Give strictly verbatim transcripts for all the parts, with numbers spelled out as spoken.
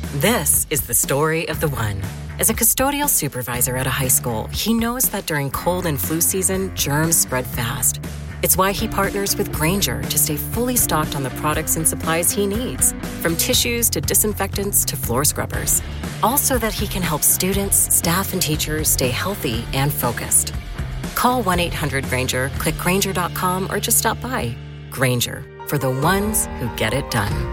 This is the story of the one. As a custodial supervisor at a high school, he knows that during cold and flu season, germs spread fast. It's why he partners with Grainger to stay fully stocked on the products and supplies he needs, from tissues to disinfectants to floor scrubbers. All so that he can help students, staff, and teachers stay healthy and focused. Call one eight hundred Grainger, click Grainger dot com, or just stop by. Grainger, for the ones who get it done.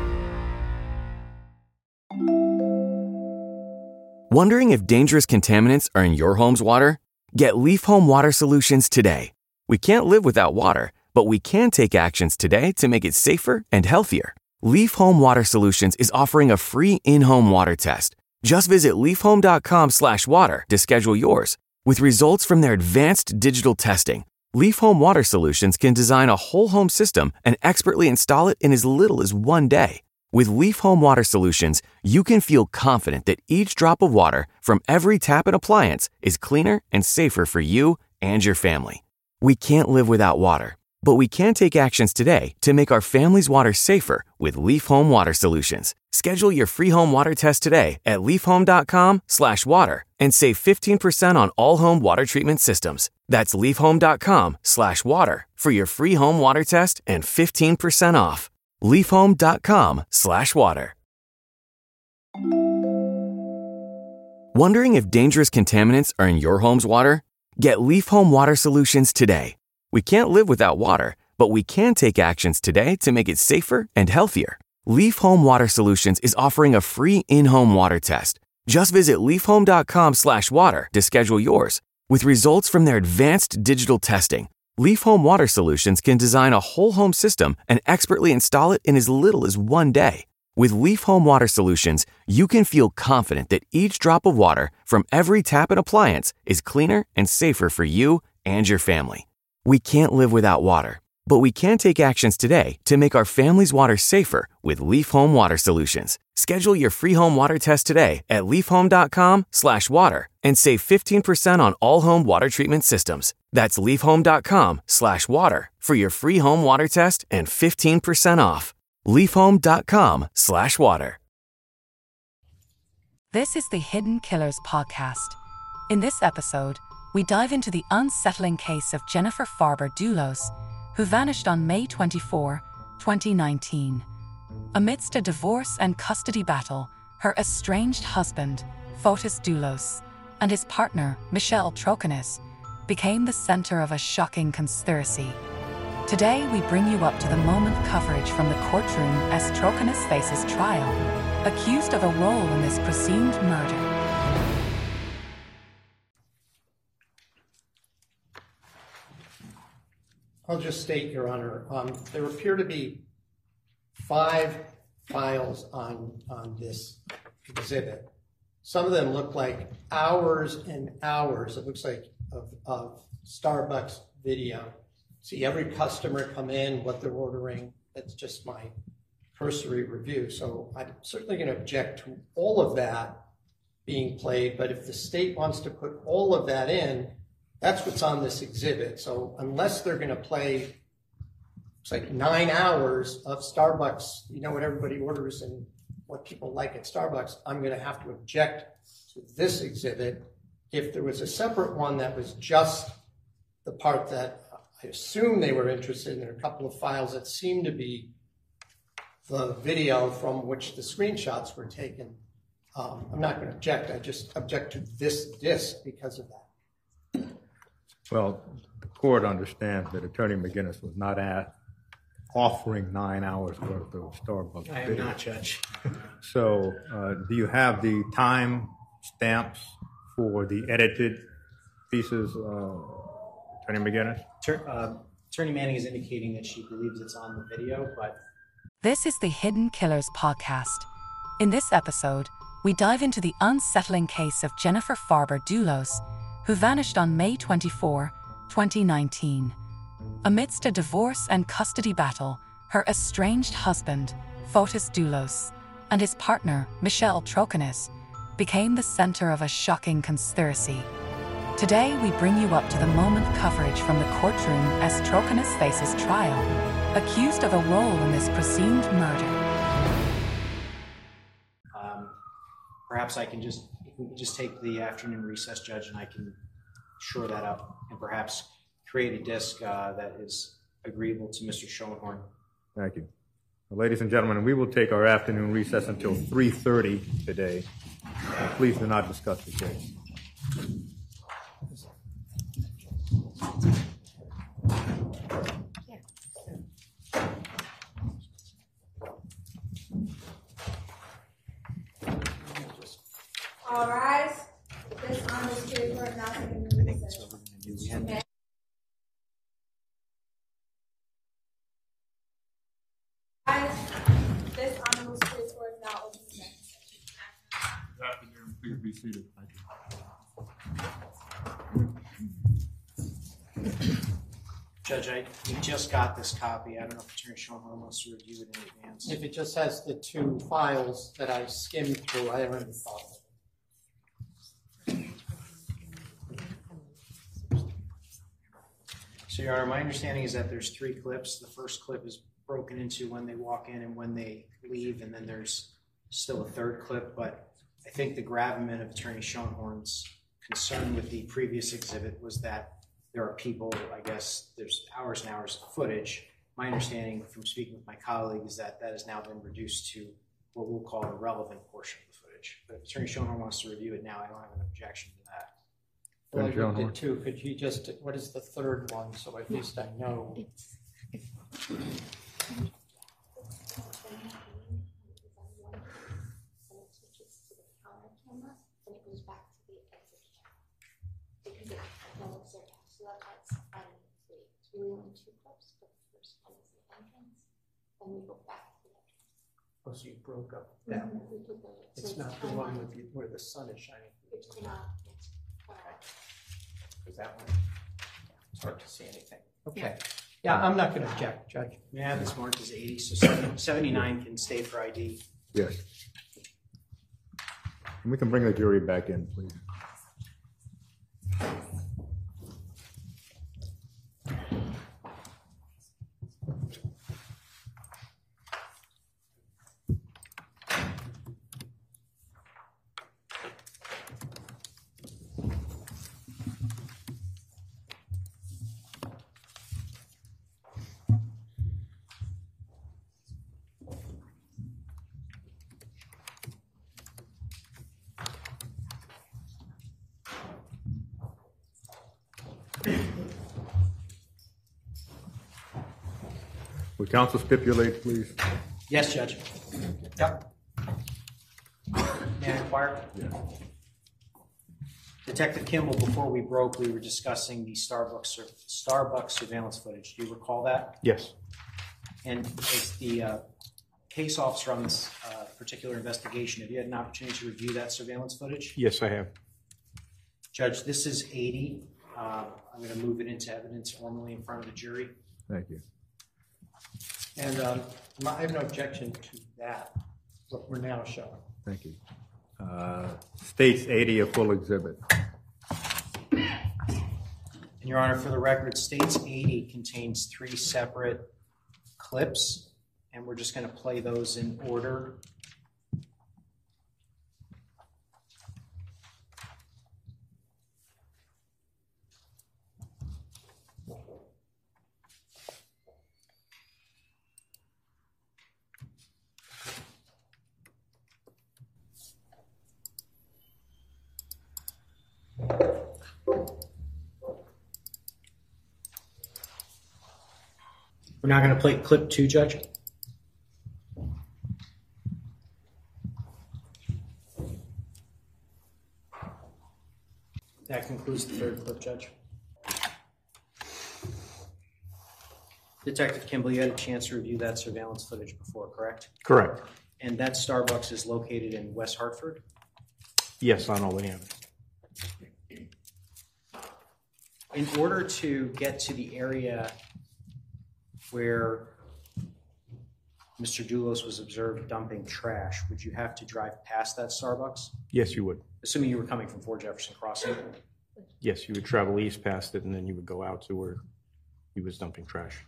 Wondering if dangerous contaminants are in your home's water? Get Leaf Home Water Solutions today. We can't live without water, but we can take actions today to make it safer and healthier. Leaf Home Water Solutions is offering a free in-home water test. Just visit leafhome.com slash water to schedule yours. With results from their advanced digital testing, Leaf Home Water Solutions can design a whole home system and expertly install it in as little as one day. With Leaf Home Water Solutions, you can feel confident that each drop of water from every tap and appliance is cleaner and safer for you and your family. We can't live without water, but we can take actions today to make our family's water safer with Leaf Home Water Solutions. Schedule your free home water test today at leafhome.com slash water and save fifteen percent on all home water treatment systems. That's leafhome.com slash water for your free home water test and fifteen percent off. leafhome.com slash water. Wondering if dangerous contaminants are in your home's water? Get Leaf Home Water Solutions today. We can't live without water, but we can take actions today to make it safer and healthier. Leaf Home Water Solutions is offering a free in-home water test. Just visit leafhome.com slash water to schedule yours. With results from their advanced digital testing, Leaf Home Water Solutions can design a whole home system and expertly install it in as little as one day. With Leaf Home Water Solutions, you can feel confident that each drop of water from every tap and appliance is cleaner and safer for you and your family. We can't live without water, but we can take actions today to make our family's water safer with Leaf Home Water Solutions. Schedule your free home water test today at leafhome.com slash water and save fifteen percent on all home water treatment systems. That's leafhome.com slash water for your free home water test and fifteen percent off. leafhome.com slash water. This is the Hidden Killers podcast. In this episode, we dive into the unsettling case of Jennifer Farber-Dulos, who vanished on May twenty-fourth, twenty nineteen. Amidst a divorce and custody battle, her estranged husband, Fotis Dulos, and his partner, Michelle Troconis, became the center of a shocking conspiracy. Today, we bring you up to the moment coverage from the courtroom as Troconis faces trial, accused of a role in this presumed murder. I'll just state, Your Honor, um, there appear to be five files on, on this exhibit. Some of them look like hours and hours, it looks like, of, of Starbucks video. See every customer come in, what they're ordering. That's just my cursory review. So I'm certainly going to object to all of that being played, but if the state wants to put all of that in, that's what's on this exhibit. So unless they're going to play, it's like nine hours of Starbucks, you know what everybody orders and what people like at Starbucks, I'm going to have to object to this exhibit. If there was a separate one that was just the part that I assume they were interested in, there are a couple of files that seem to be the video from which the screenshots were taken. Um, I'm not going to object. I just object to this disc because of that. Well, the court understands that Attorney McGinnis was not at offering nine hours worth of Starbucks I am video. not, Judge. So uh, do you have the time stamps for the edited pieces, uh, Attorney McGinnis? Uh, Attorney Manning is indicating that she believes it's on the video, but... This is the Hidden Killers podcast. In this episode, we dive into the unsettling case of Jennifer Farber-Dulos, who vanished on May twenty-fourth, twenty nineteen. Amidst a divorce and custody battle, her estranged husband, Fotis Dulos, and his partner, Michelle Troconis, became the center of a shocking conspiracy. Today, we bring you up to the moment coverage from the courtroom as Troconis faces trial, accused of a role in this presumed murder. Um, perhaps I can just, if we could just take the afternoon recess, Judge, and I can shore that up and perhaps create a disc uh, that is agreeable to Mister Schoenhorn. Thank you. Well, ladies and gentlemen, we will take our afternoon recess until three thirty today. Uh, please do not discuss the case. All rise. This honorable spirit court now taking the recess. Okay. Rise. This honorable spirit court now open the next session. Good afternoon. Please be seated. Thank you. Judge, I we just got this copy. I don't know if Attorney Schoenhorn wants to review it in advance. If it just has the two files that I skimmed through, I haven't thought of it. So, Your Honor, my understanding is that there's three clips. The first clip is broken into when they walk in and when they leave, and then there's still a third clip. But I think the gravamen of Attorney Schoenhorn's concern with the previous exhibit was that there are people, I guess, there's hours and hours of footage. My understanding from speaking with my colleague is that that has now been reduced to what we'll call a relevant portion of the footage. But if Attorney Schoenhorn wants to review it now, I don't have an objection to that. Well, I looked at two. Could you just, what is the third one, so at least I know? Then we go back to the entrance. Oh, so you broke up that one. It's not the one with the, where the sun is shining. It's not. Because that one, it's hard to see anything. Okay. Yeah, I'm not going to object, Judge. May I have this marked as eighty, so seventy-nine can stay for I D. Yes. And we can bring the jury back in, please. Would counsel stipulate, please? Yes, Judge. Yep. May I inquire? Yes. Detective Kimball, before we broke, we were discussing the Starbucks Starbucks surveillance footage. Do you recall that? Yes. And as the uh, case officer on this uh, particular investigation, have you had an opportunity to review that surveillance footage? Yes, I have. Judge, this is eighty. Uh, I'm going to move it into evidence formally in front of the jury. Thank you. And um, I have no objection to that, what we're now showing. Thank you. Uh, states eighty, a full exhibit. And Your Honor, for the record, States eighty contains three separate clips, and we're just going to play those in order. We're now going to play clip two, Judge. That concludes the third clip, Judge. Detective Kimball, you had a chance to review that surveillance footage before, correct? Correct. And that Starbucks is located in West Hartford? Yes, on Oleana. In order to get to the area where Mister Doulos was observed dumping trash, would you have to drive past that Starbucks? Yes, you would. Assuming you were coming from Fort Jefferson Crossing? Yes, you would travel east past it, and then you would go out to where he was dumping trash.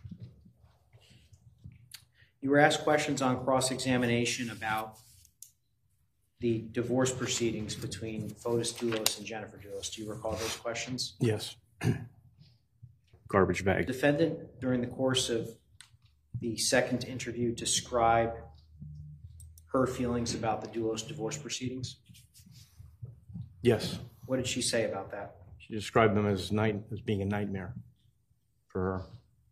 You were asked questions on cross-examination about the divorce proceedings between Fotis Doulos and Jennifer Doulos. Do you recall those questions? Yes. Garbage bag. Defendant, during the course of the second interview, describe her feelings about the Doulos divorce proceedings? Yes. What did she say about that? She described them as night as being a nightmare for her.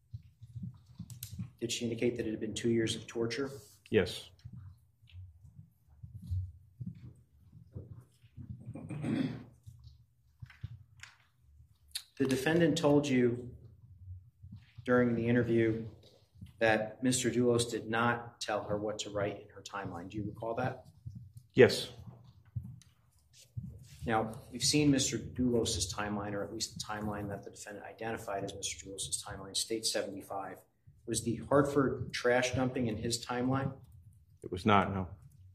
Did she indicate that it had been two years of torture? Yes. The defendant told you during the interview that Mister Doulos did not tell her what to write in her timeline. Do you recall that? Yes. Now, we've seen Mister Doulos' timeline, or at least the timeline that the defendant identified as Mister Doulos' timeline, state seventy-five. Was the Hartford trash dumping in his timeline? It was not, no.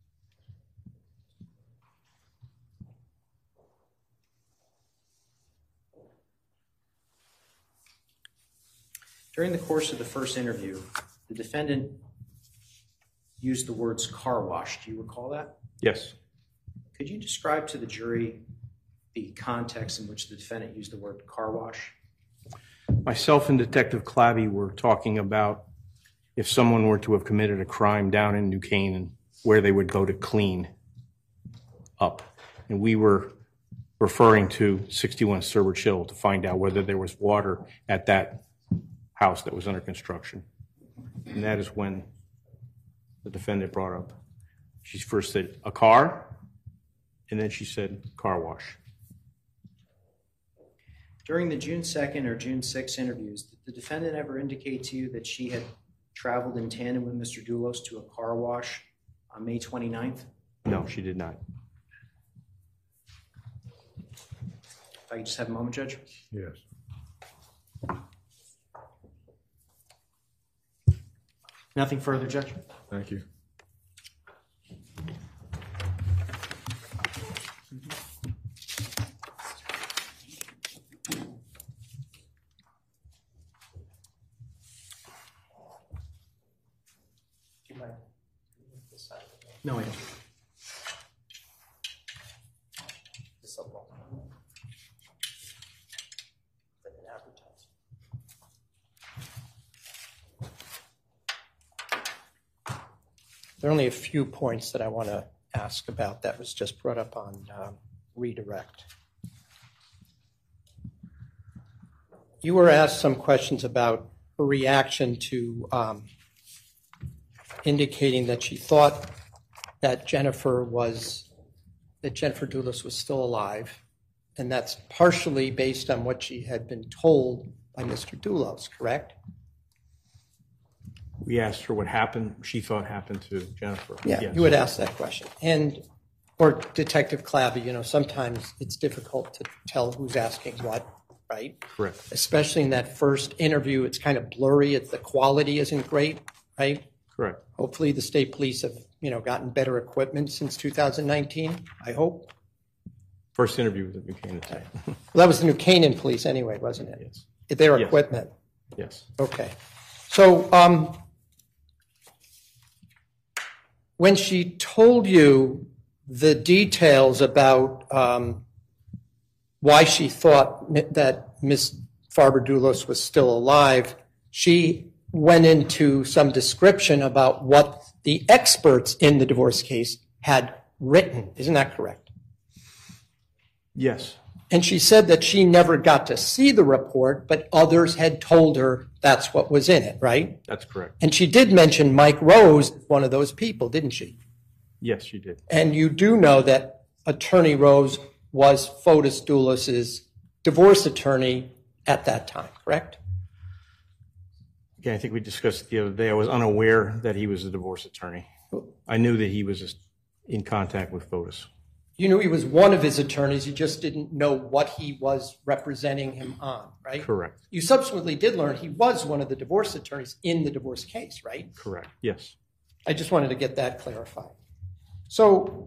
During the course of the first interview, the defendant used the words car wash. Do you recall that? Yes. Could you describe to the jury the context in which the defendant used the word car wash? Myself and Detective Clabby were talking about if someone were to have committed a crime down in New Canaan, where they would go to clean up. And we were referring to sixty-one Sturbridge Hill to find out whether there was water at that house that was under construction. And that is when the defendant brought up, she first said a car, and then she said car wash. During the June second or June sixth interviews, did the defendant ever indicate to you that she had traveled in tandem with Mister Doulos to a car wash on May twenty-ninth? No, she did not. If I could just have a moment, Judge. Yes. Nothing further, Judge. Thank you. No, I don't. There are only a few points that I want to ask about that was just brought up on um, redirect. You were asked some questions about her reaction to um, indicating that she thought that Jennifer was, that Jennifer Doulos was still alive, and that's partially based on what she had been told by Mister Doulos, correct? We asked her what happened, she thought happened to Jennifer. Yeah, Yes. you would ask that question. And, or Detective Clabby, you know, sometimes it's difficult to tell who's asking what, right? Correct. Especially in that first interview, it's kind of blurry. It's, the quality isn't great, right? Correct. Hopefully the state police have, you know, gotten better equipment since two thousand nineteen, I hope. First interview with the New Canaan. Well, that was the New Canaan police anyway, wasn't it? Yes. Their Yes. equipment. Yes. Okay. So um, when she told you the details about um, why she thought that Miss Farber Doulos was still alive, she went into some description about what the experts in the divorce case had written. Isn't that correct? Yes. And she said that she never got to see the report, but others had told her that's what was in it, right? That's correct. And she did mention Mike Rose, one of those people, didn't she? Yes, she did. And you do know that Attorney Rose was Fotis Doulos' divorce attorney at that time, correct? Yeah, I think we discussed it the other day. I was unaware that he was a divorce attorney. I knew that he was in contact with Fotis. You knew he was one of his attorneys, you just didn't know what he was representing him on, right? Correct. You subsequently did learn he was one of the divorce attorneys in the divorce case, right? Correct. Yes. I just wanted to get that clarified. So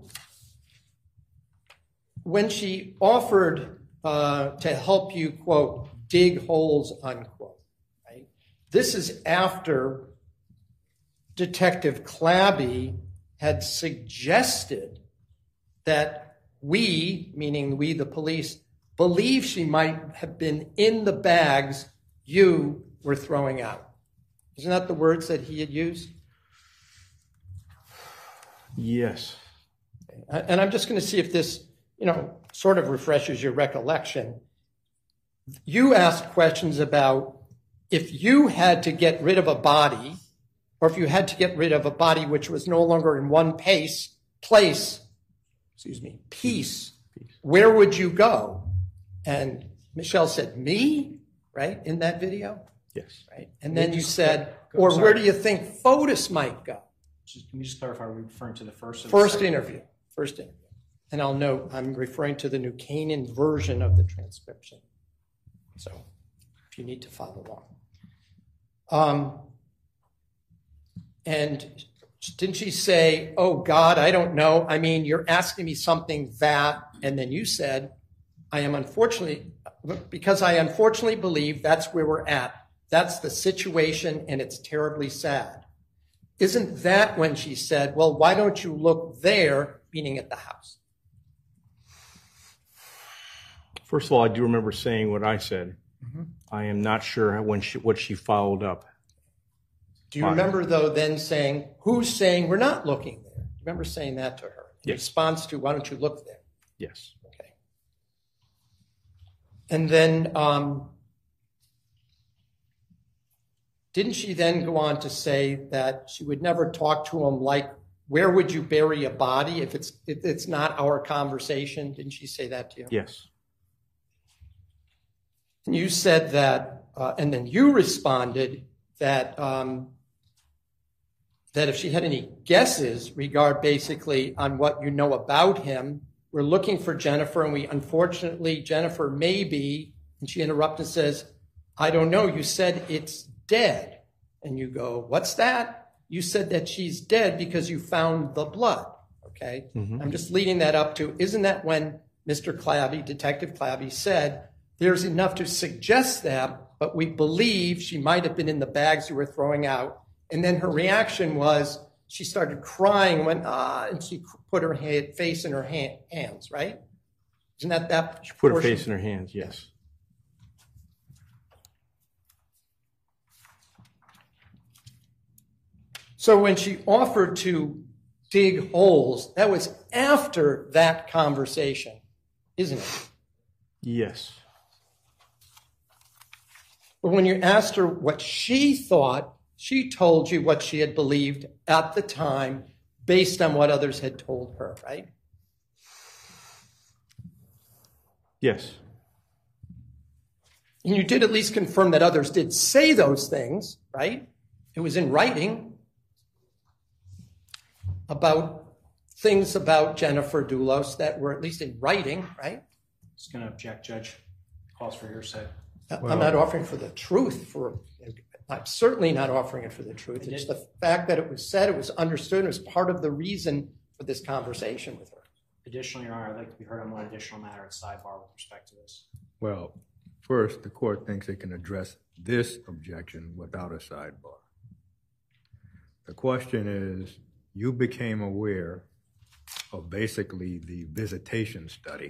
when she offered uh, to help you, quote, dig holes, unquote, right? This is after Detective Clabby had suggested that we, meaning we, the police, believe she might have been in the bags you were throwing out. Isn't that the words that he had used? Yes. And I'm just going to see if this, you know, sort of refreshes your recollection. You asked questions about if you had to get rid of a body, or if you had to get rid of a body which was no longer in one pace, place, excuse me, piece, where would you go? And Michelle said, me, right, in that video? Yes. Right. And then you said, or where do you think Fotis might go? Just, can you just clarify, are we referring to the first or the First second? interview. First interview. And I'll note I'm referring to the New Canaan version of the transcription. So if you need to follow along. Um, and didn't she say, oh, God, I don't know. I mean, you're asking me something that, and then you said, I am unfortunately, because I unfortunately believe that's where we're at. That's the situation, and it's terribly sad. Isn't that when she said, well, why don't you look there, meaning at the house? First of all, I do remember saying what I said. Mm-hmm. I am not sure when she, what she followed up. Do you remember, though, then saying, who's saying we're not looking there? Do you remember saying that to her in yes. response to, why don't you look there? Yes. Okay. And then, um, didn't she then go on to say that she would never talk to him like, where would you bury a body if it's if it's not our conversation? Didn't she say that to you? Yes. And you said that, uh, and then you responded that um, that if she had any guesses regard basically on what you know about him, we're looking for Jennifer, and we unfortunately, Jennifer may be, and she interrupted and says, I don't know, you said it's dead. And you go, what's that? You said that she's dead because you found the blood. Okay. Mm-hmm. I'm just leading that up to, isn't that when Mister Clabby, Detective Clabby, said there's enough to suggest that, but we believe she might have been in the bags you were throwing out. And then her reaction was she started crying, went, ah, and she put her head, face in her hand, hands, right? Isn't that that? She put portion? her face in her hands, yes. So when she offered to dig holes, that was after that conversation, isn't it? Yes. But when you asked her what she thought, she told you what she had believed at the time based on what others had told her, right? Yes. And you did at least confirm that others did say those things, right? It was in writing about things about Jennifer Dulos that were at least in writing, right? Just going to object, Judge. Calls for hearsay. Well, I'm not offering for the truth. For I'm certainly not offering it for the truth. It's the fact that it was said, it was understood, it was part of the reason for this conversation with her. Additionally, Your Honor, I'd like to be heard on one additional matter at sidebar with respect to this. Well, first, the court thinks it can address this objection without a sidebar. The question is, you became aware of basically the visitation study,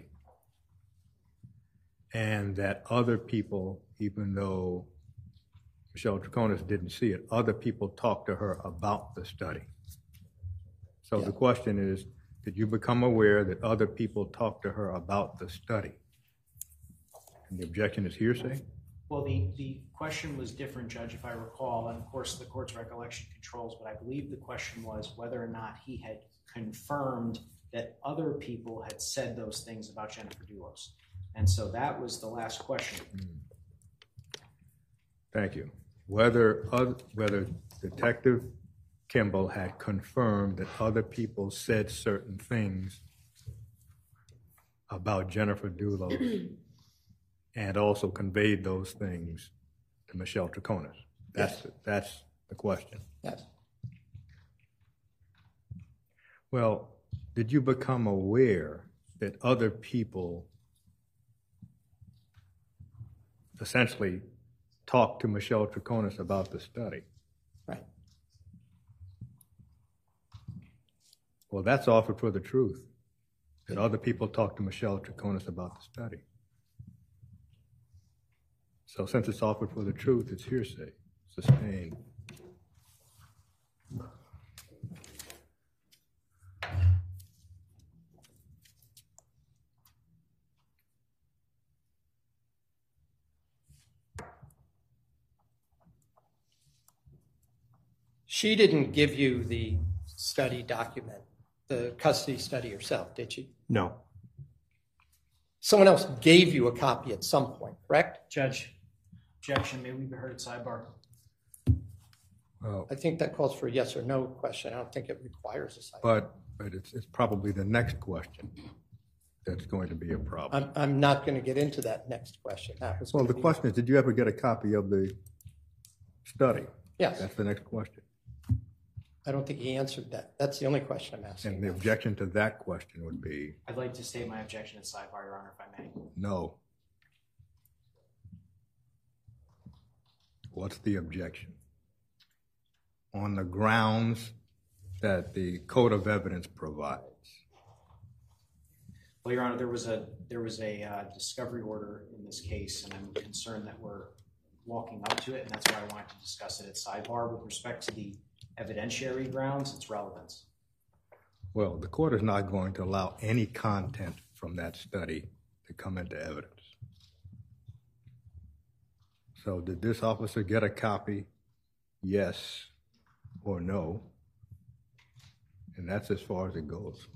and that other people, even though Michelle Troconis didn't see it, other people talked to her about the study. So yeah. The question is, did you become aware that other people talked to her about the study? And the objection is hearsay? Well, the, the question was different, Judge, if I recall, and of course the court's recollection controls, but I believe the question was whether or not he had confirmed that other people had said those things about Jennifer Dulos. And so that was the last question. Mm. Thank you. Whether other, whether Detective Kimball had confirmed that other people said certain things about Jennifer Dulos and also conveyed those things to Michelle Troconis. That's, yes. the, that's the question. Yes. Well, did you become aware that other people essentially talked to Michelle Troconis about the study? Right. Well, that's offered for the truth. Did other people talk to Michelle Troconis about the study? So since it's offered for the truth, it's hearsay, sustained. She didn't give you the study document, the custody study herself, did she? No. Someone else gave you a copy at some point, correct? Judge, objection, may we be heard at sidebar? Well, I think that calls for a yes or no question. I don't think it requires a side. but but it's, it's probably the next question that's going to be a problem. I'm, I'm not going to get into that next question. That was Well, gonna the be- question is, did you ever get a copy of the study? Yes. That's the next question. I don't think he answered that. That's the only question I'm asking. And the objection to that question would be I'd like to state my objection at sidebar, Your Honor, if I may. no. What's the objection? On the grounds that the code of evidence provides. Well, Your Honor, there was a there was a uh, discovery order in this case, and I'm concerned that we're walking up to it, and that's why I wanted to discuss it at sidebar. With respect to the evidentiary grounds, its relevance. Well, the court is not going to allow any content from that study to come into evidence. So did this officer get a copy? Yes or no? And that's as far as it goes.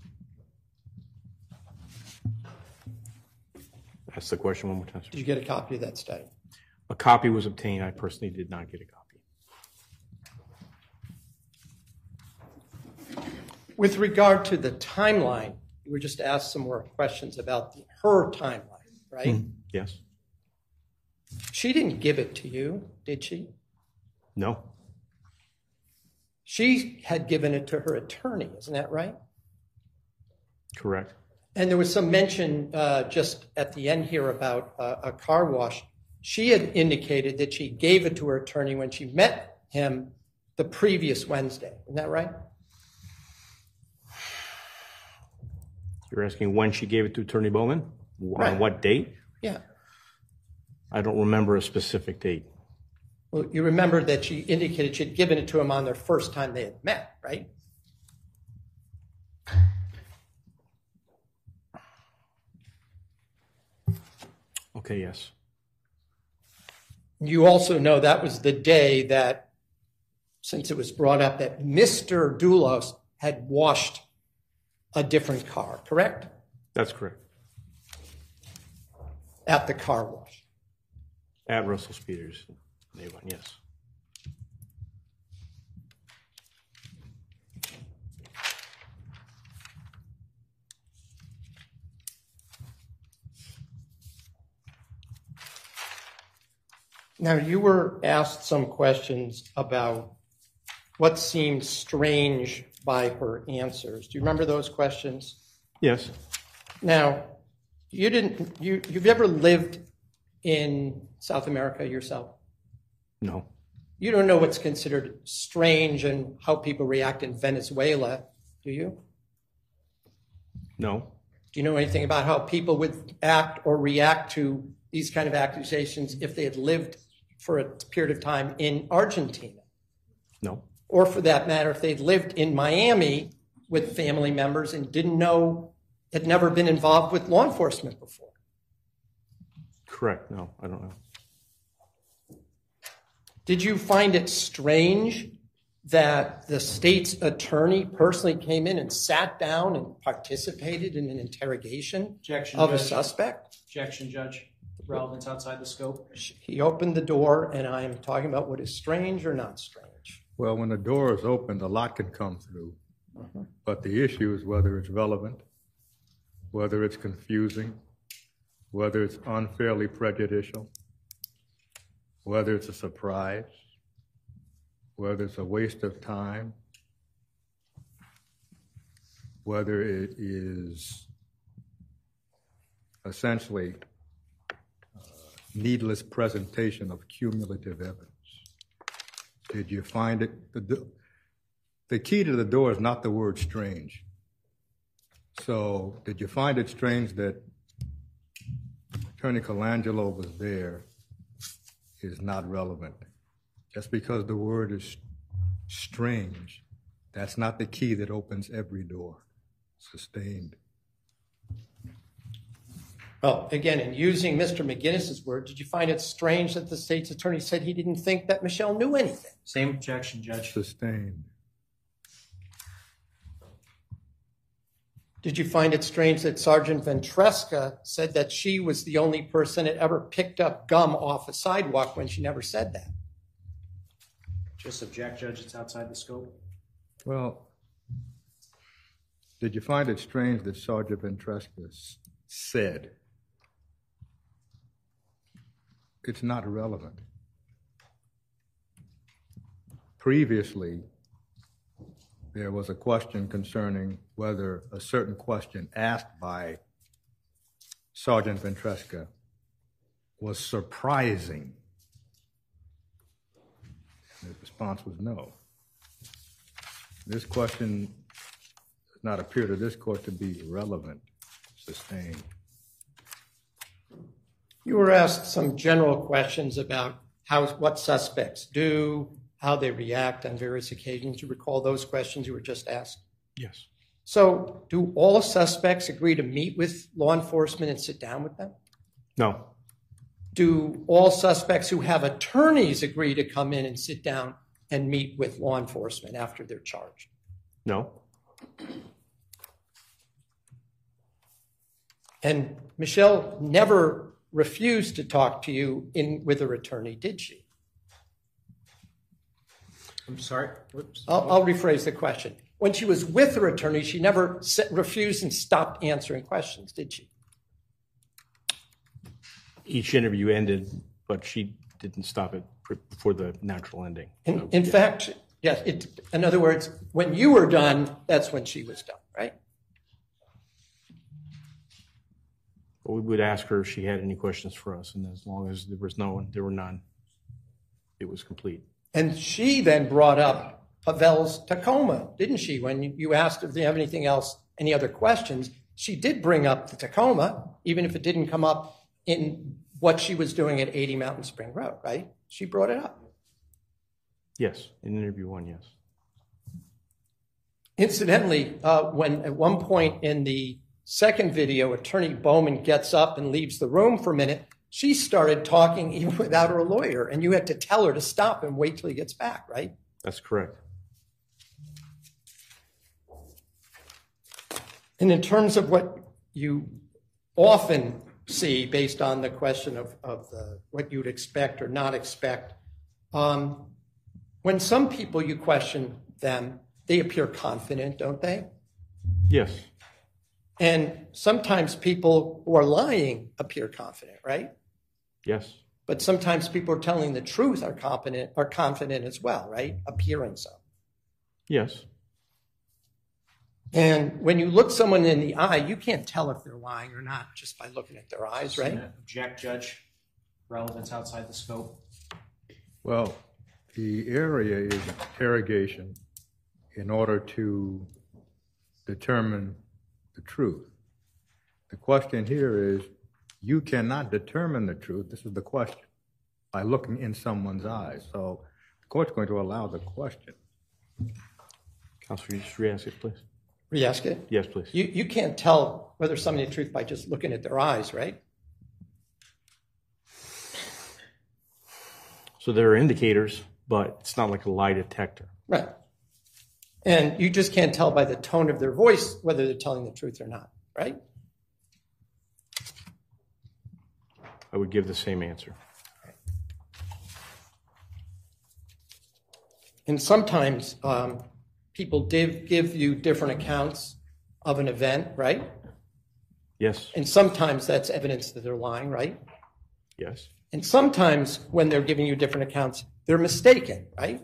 Ask the question one more time, sir. Did you get a copy of that study? A copy was obtained. I personally did not get a copy. With regard to the timeline, you were just asked some more questions about the, her timeline, right? Mm-hmm. Yes. She didn't give it to you, did she? No. She had given it to her attorney, isn't that right? Correct. And there was some mention uh, just at the end here about uh, a car wash. She had indicated that she gave it to her attorney when she met him the previous Wednesday. Isn't that right? You're asking when she gave it to Attorney Bowman? Right. On what date? Yeah. I don't remember a specific date. Well, you remember that she indicated she'd given it to him on their first time they had met, right? Okay, yes. You also know that was the day that, since it was brought up, that Mister Doulos had washed a different car, correct? That's correct. At the car wash. At Russell Speeders, Avon, yes. Now, you were asked some questions about what seemed strange by her answers. Do you remember those questions? Yes. Now, you didn't, you, you've ever lived in South America yourself? No. You don't know what's considered strange and how people react in Venezuela, do you? No. Do you know anything about how people would act or react to these kind of accusations if they had lived for a period of time in Argentina? No. Or for that matter, if they'd lived in Miami with family members and didn't know, had never been involved with law enforcement before? Correct. No, I don't know. Did you find it strange that the state's attorney personally came in and sat down and participated in an interrogation Objection, of a Judge. suspect? Objection, Judge. Relevance outside the scope. He opened the door, and I am talking about what is strange or not strange. Well, when the door is opened, a lot can come through. Uh-huh. But the issue is whether it's relevant, whether it's confusing, whether it's unfairly prejudicial, whether it's a surprise, whether it's a waste of time, whether it is essentially uh, needless presentation of cumulative evidence. Did you find it? The, the key to the door is not the word strange. So did you find it strange that Attorney Colangelo was there is not relevant? Just because the word is strange, that's not the key that opens every door. Sustained. Well, again, in using Mister McGinnis's word, did you find it strange that the state's attorney said he didn't think that Michelle knew anything? Same objection, Judge. Sustained. Did you find it strange that Sergeant Ventresca said that she was the only person that ever picked up gum off a sidewalk when she never said that? Just object, Judge. It's outside the scope. Well, did you find it strange that Sergeant Ventresca said it's not relevant? Previously, there was a question concerning whether a certain question asked by Sergeant Ventresca was surprising. The response was no. This question does not appear to this court to be relevant. Sustained. You were asked some general questions about how what suspects do, how they react on various occasions. You recall those questions you were just asked? Yes. So do all suspects agree to meet with law enforcement and sit down with them? No. Do all suspects who have attorneys agree to come in and sit down and meet with law enforcement after they're charged? No. And Michelle never refused to talk to you in with her attorney, did she? I'm sorry. Whoops. I'll, I'll rephrase the question. When she was with her attorney, she never set, refused and stopped answering questions, did she? Each interview ended, but she didn't stop it before the natural ending. In, So, in yeah. fact, yes. It, in other words, when you were done, that's when she was done, right? But we would ask her if she had any questions for us, and as long as there was no one, there were none, it was complete. And she then brought up Pavel's Tacoma, didn't she? When you asked if they have anything else, any other questions, she did bring up the Tacoma, even if it didn't come up in what she was doing at eighty Mountain Spring Road, right? She brought it up. Yes, in interview one, yes. Incidentally, uh, when at one point in the second video, Attorney Bowman gets up and leaves the room for a minute, she started talking even without her lawyer, and you had to tell her to stop and wait till he gets back, right? That's correct. And in terms of what you often see based on the question of, of the, what you'd expect or not expect, um, when some people you question them, they appear confident, don't they? Yes. And sometimes people who are lying appear confident, right? Yes. But sometimes people who are telling the truth are confident, are confident as well, right? Appearing so. Yes. And when you look someone in the eye, you can't tell if they're lying or not just by looking at their eyes, right? Object, Judge. Relevance outside the scope. Well, the area is interrogation in order to determine the truth. The question here is, you cannot determine the truth, this is the question, by looking in someone's eyes. So the court's going to allow the question. Counselor, you just re-ask it, please. Re-ask it? Yes, please. You, you can't tell whether somebody the truth by just looking at their eyes, right? So there are indicators, but it's not like a lie detector. Right. And you just can't tell by the tone of their voice whether they're telling the truth or not, right? I would give the same answer. And sometimes um, people div- give you different accounts of an event, right? Yes. And sometimes that's evidence that they're lying, right? Yes. And sometimes when they're giving you different accounts, they're mistaken, right?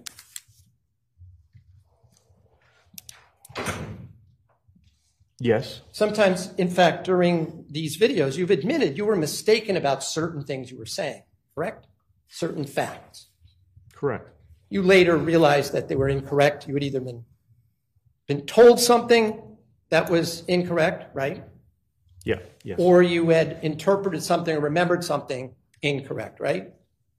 Yes. Sometimes, in fact, during these videos, you've admitted you were mistaken about certain things you were saying, correct? Certain facts. Correct. You later realized that they were incorrect. You had either been, been told something that was incorrect, right? Yeah, yes. Or you had interpreted something or remembered something incorrect, right?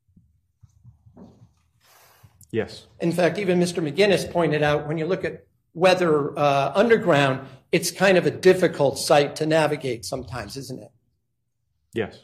Yes. In fact, even Mister McGinnis pointed out when you look at Weather uh, Underground, it's kind of a difficult site to navigate sometimes, isn't it? Yes.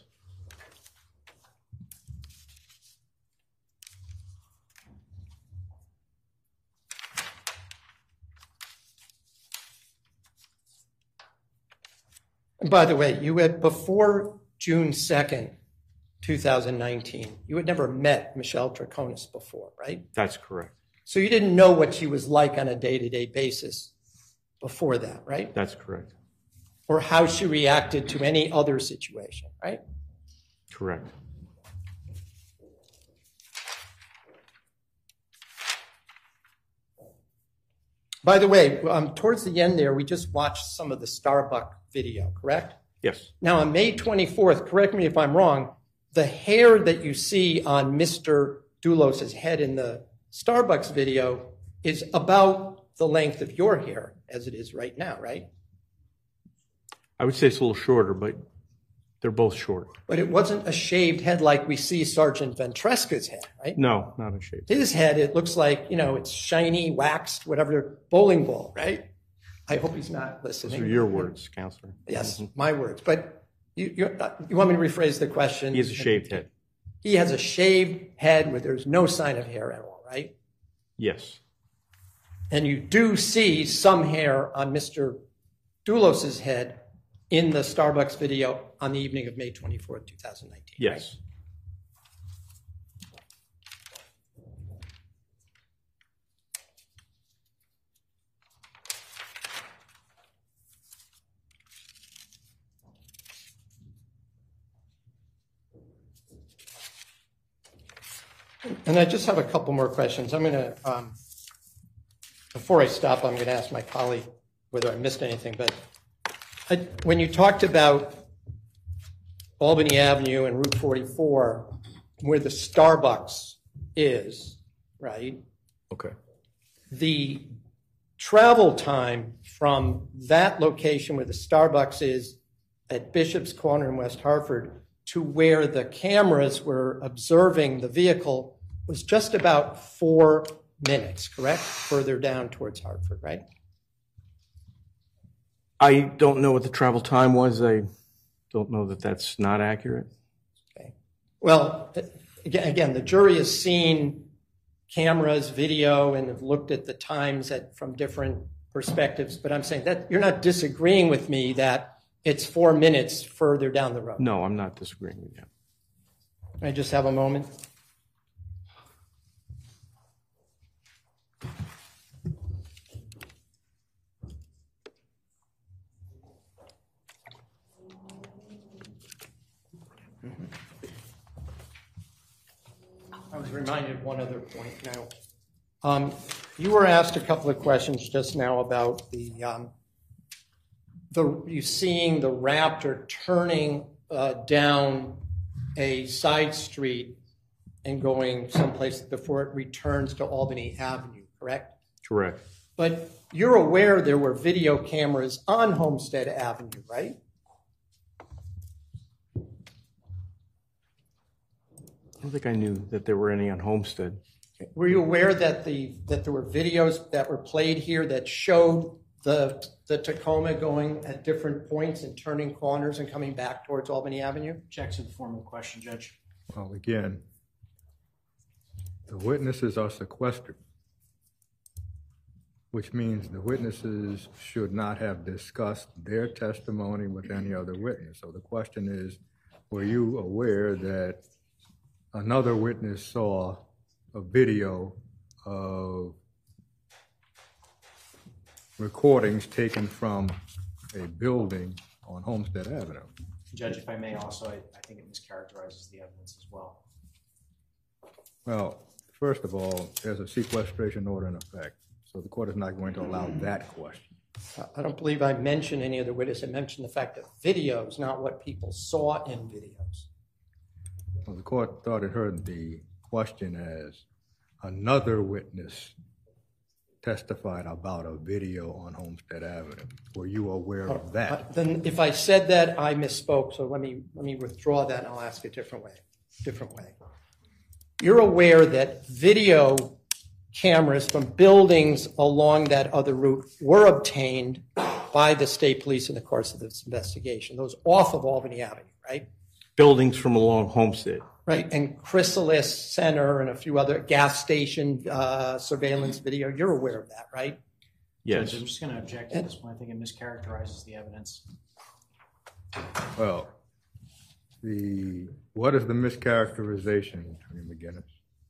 And by the way, you had, before June second, two thousand nineteen, you had never met Michelle Troconis before, right? That's correct. So you didn't know what she was like on a day-to-day basis before that, right? That's correct. Or how she reacted to any other situation, right? Correct. By the way, um, towards the end there, we just watched some of the Starbucks video, correct? Yes. Now, on May twenty-fourth, correct me if I'm wrong, the hair that you see on Mister Doulos' head in the Starbucks video is about the length of your hair as it is right now, right? I would say it's a little shorter, but they're both short. But it wasn't a shaved head like we see Sergeant Ventresca's head, right? No, not a shape. His head, it looks like, you know, it's shiny, waxed, whatever, bowling ball, right? I hope he's not listening. Those are your words, Counselor. Yes, Mm-hmm. my words. But you, you, uh, you want me to rephrase the question? He has a shaved head. He has a shaved head where there's no sign of hair at all, right? Yes. And you do see some hair on Mister Doulos' head in the Starbucks video on the evening of May twenty-fourth, two thousand nineteen. Yes. Right? And I just have a couple more questions. I'm going to, um, before I stop, I'm going to ask my colleague whether I missed anything. But I, when you talked about Albany Avenue and Route forty-four, where the Starbucks is, right? Okay. The travel time from that location where the Starbucks is at Bishop's Corner in West Hartford to where the cameras were observing the vehicle was just about four minutes, correct? Further down towards Hartford, right? I don't know what the travel time was. I don't know that that's not accurate. Okay. Well, again, again, the jury has seen cameras, video, and have looked at the times at, from different perspectives. But I'm saying that you're not disagreeing with me that it's four minutes further down the road. No, I'm not disagreeing with you. Can I just have a moment? I was reminded of one other point now. Um, you were asked a couple of questions just now about the um, the you seeing the Raptor turning uh, down a side street and going someplace before it returns to Albany Avenue, correct? Correct. But you're aware there were video cameras on Homestead Avenue, right? I don't think I knew that there were any on Homestead. Were you aware that the that there were videos that were played here that showed the the Tacoma going at different points and turning corners and coming back towards Albany Avenue? Object to the formal question, Judge. Well, again, the witnesses are sequestered, which means the witnesses should not have discussed their testimony with any other witness. So the question is, were you aware that another witness saw a video of recordings taken from a building on Homestead Avenue? Judge, if I may also, I, I think it mischaracterizes the evidence as well. Well, first of all, there's a sequestration order in effect, so the court is not going to allow that question. I don't believe I mentioned any other witness. I mentioned the fact that videos, not what people saw in videos. Well, the court thought it heard the question as another witness testified about a video on Homestead Avenue. Were you aware of Uh, that? Then if I said that, I misspoke, so let me, let me withdraw that and I'll ask a different way, different way. You're aware that video cameras from buildings along that other route were obtained by the state police in the course of this investigation, those off of Albany Avenue, right? Buildings from along Homestead. Right, and Chrysalis Center and a few other gas station uh, surveillance video. You're aware of that, right? Yes. Judge, I'm just going to object to this one. I think it mischaracterizes the evidence. Well, the what is the mischaracterization, Attorney McGinnis?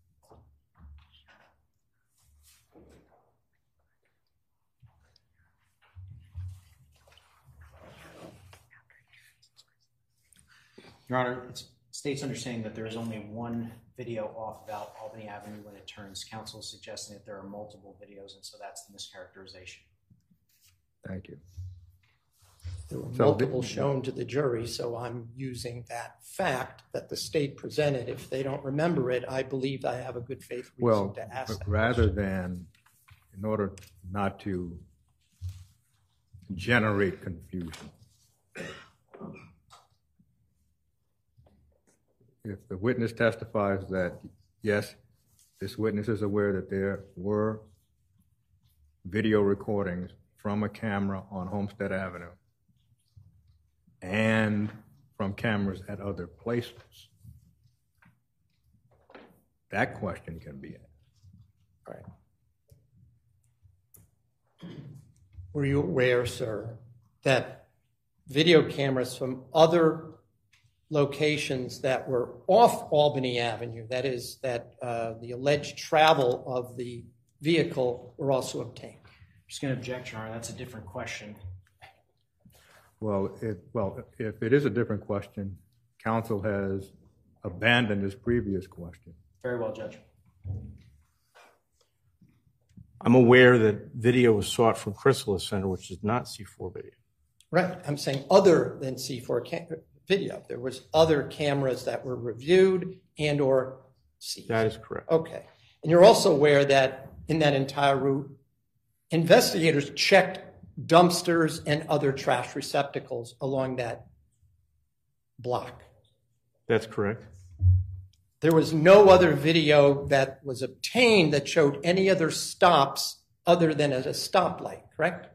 Your Honor, it's state's understanding that there is only one video off of Albany Avenue when it turns. Counsel is suggesting that there are multiple videos, and so that's the mischaracterization. Thank you. There were So multiple the- shown to the jury, so I'm using that fact that the state presented. If they don't remember it, I believe I have a good faith reason Well, to ask but that rather question. than, in order not to generate confusion, if the witness testifies that, yes, this witness is aware that there were video recordings from a camera on Homestead Avenue and from cameras at other places, that question can be asked. Right. Were you aware, sir, that video cameras from other locations that were off Albany Avenue, that is, that uh, the alleged travel of the vehicle, were also obtained? I'm just going to object, Your Honor. That's a different question. Well, it, well, if it is a different question, counsel has abandoned his previous question. Very well, Judge. I'm aware that video was sought from Chrysalis Center, which is not C four video. Right. I'm saying other than C four cam- video. There was other cameras that were reviewed and or seized. That is correct. Okay. And you're also aware that in that entire route, investigators checked dumpsters and other trash receptacles along that block. That's correct. There was no other video that was obtained that showed any other stops other than at a stoplight, correct?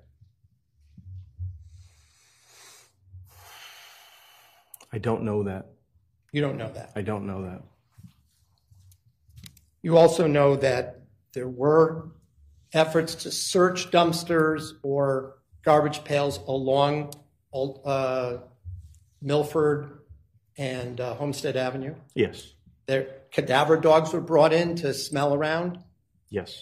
I don't know that. You don't know that. I don't know that. You also know that there were efforts to search dumpsters or garbage pails along uh, Milford and uh, Homestead Avenue. Yes. There, cadaver dogs were brought in to smell around. Yes.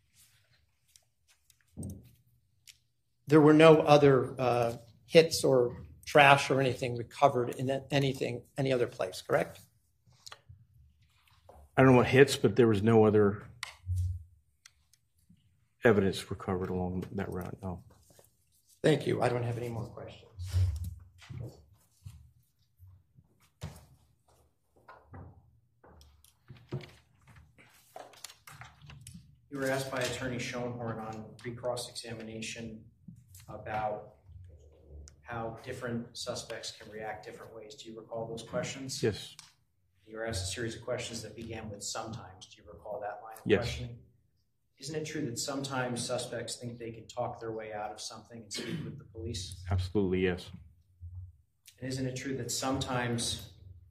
There were no other uh, hits or trash or anything recovered in anything, any other place, correct? I don't know what hits, but there was no other evidence recovered along that route, no. Thank you. I don't have any more questions. You were asked by Attorney Schoenhorn on pre-cross examination about how different suspects can react different ways. Do you recall those questions? Yes. You were asked a series of questions that began with sometimes. Do you recall that line of Yes. questioning? Isn't it true that sometimes suspects think they can talk their way out of something and speak with the police? Absolutely, yes. And isn't it true that sometimes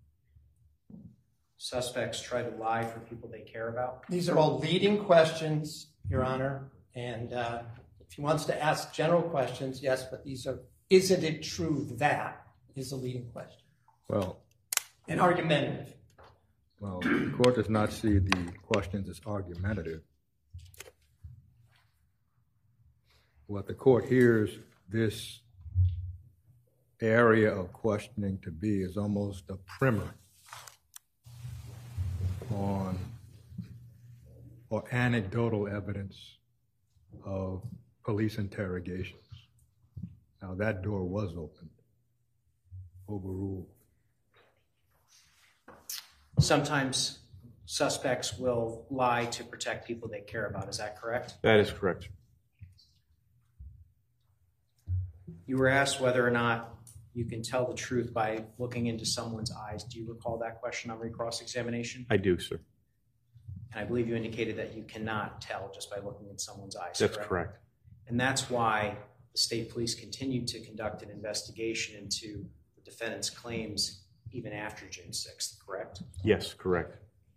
suspects try to lie for people they care about? These are all leading questions, Your Honor, and uh, if he wants to ask general questions, yes, but these are, isn't it true that is a leading question? Well, And argumentative. well, the court does not see the questions as argumentative. What the court hears this area of questioning to be is almost a primer on or anecdotal evidence of police interrogations. Now that door was opened, overruled. Sometimes suspects will lie to protect people they care about. Is that correct? That is correct. You were asked whether or not you can tell the truth by looking into someone's eyes. Do you recall that question on recross-examination? I do, sir. And I believe you indicated that you cannot tell just by looking in someone's eyes. That's correct? correct. And that's why the state police continued to conduct an investigation into the defendant's claims even after June sixth, correct? Yes, correct.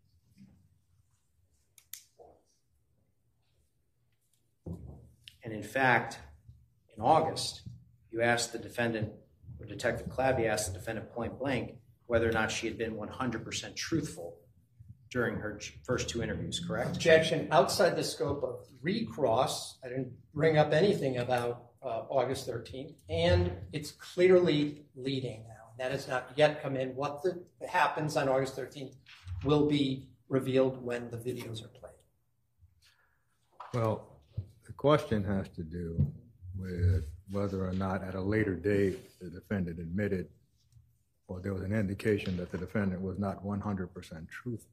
And in fact, in August, you asked the defendant, or Detective Clabby asked the defendant point blank, whether or not she had been one hundred percent truthful during her first two interviews, correct? Objection. Outside the scope of recross, I didn't bring up anything about uh, August thirteenth, and it's clearly leading now. That has not yet come in. What the, happens on August thirteenth will be revealed when the videos are played. Well, the question has to do with whether or not at a later date the defendant admitted or there was an indication that the defendant was not one hundred percent truthful.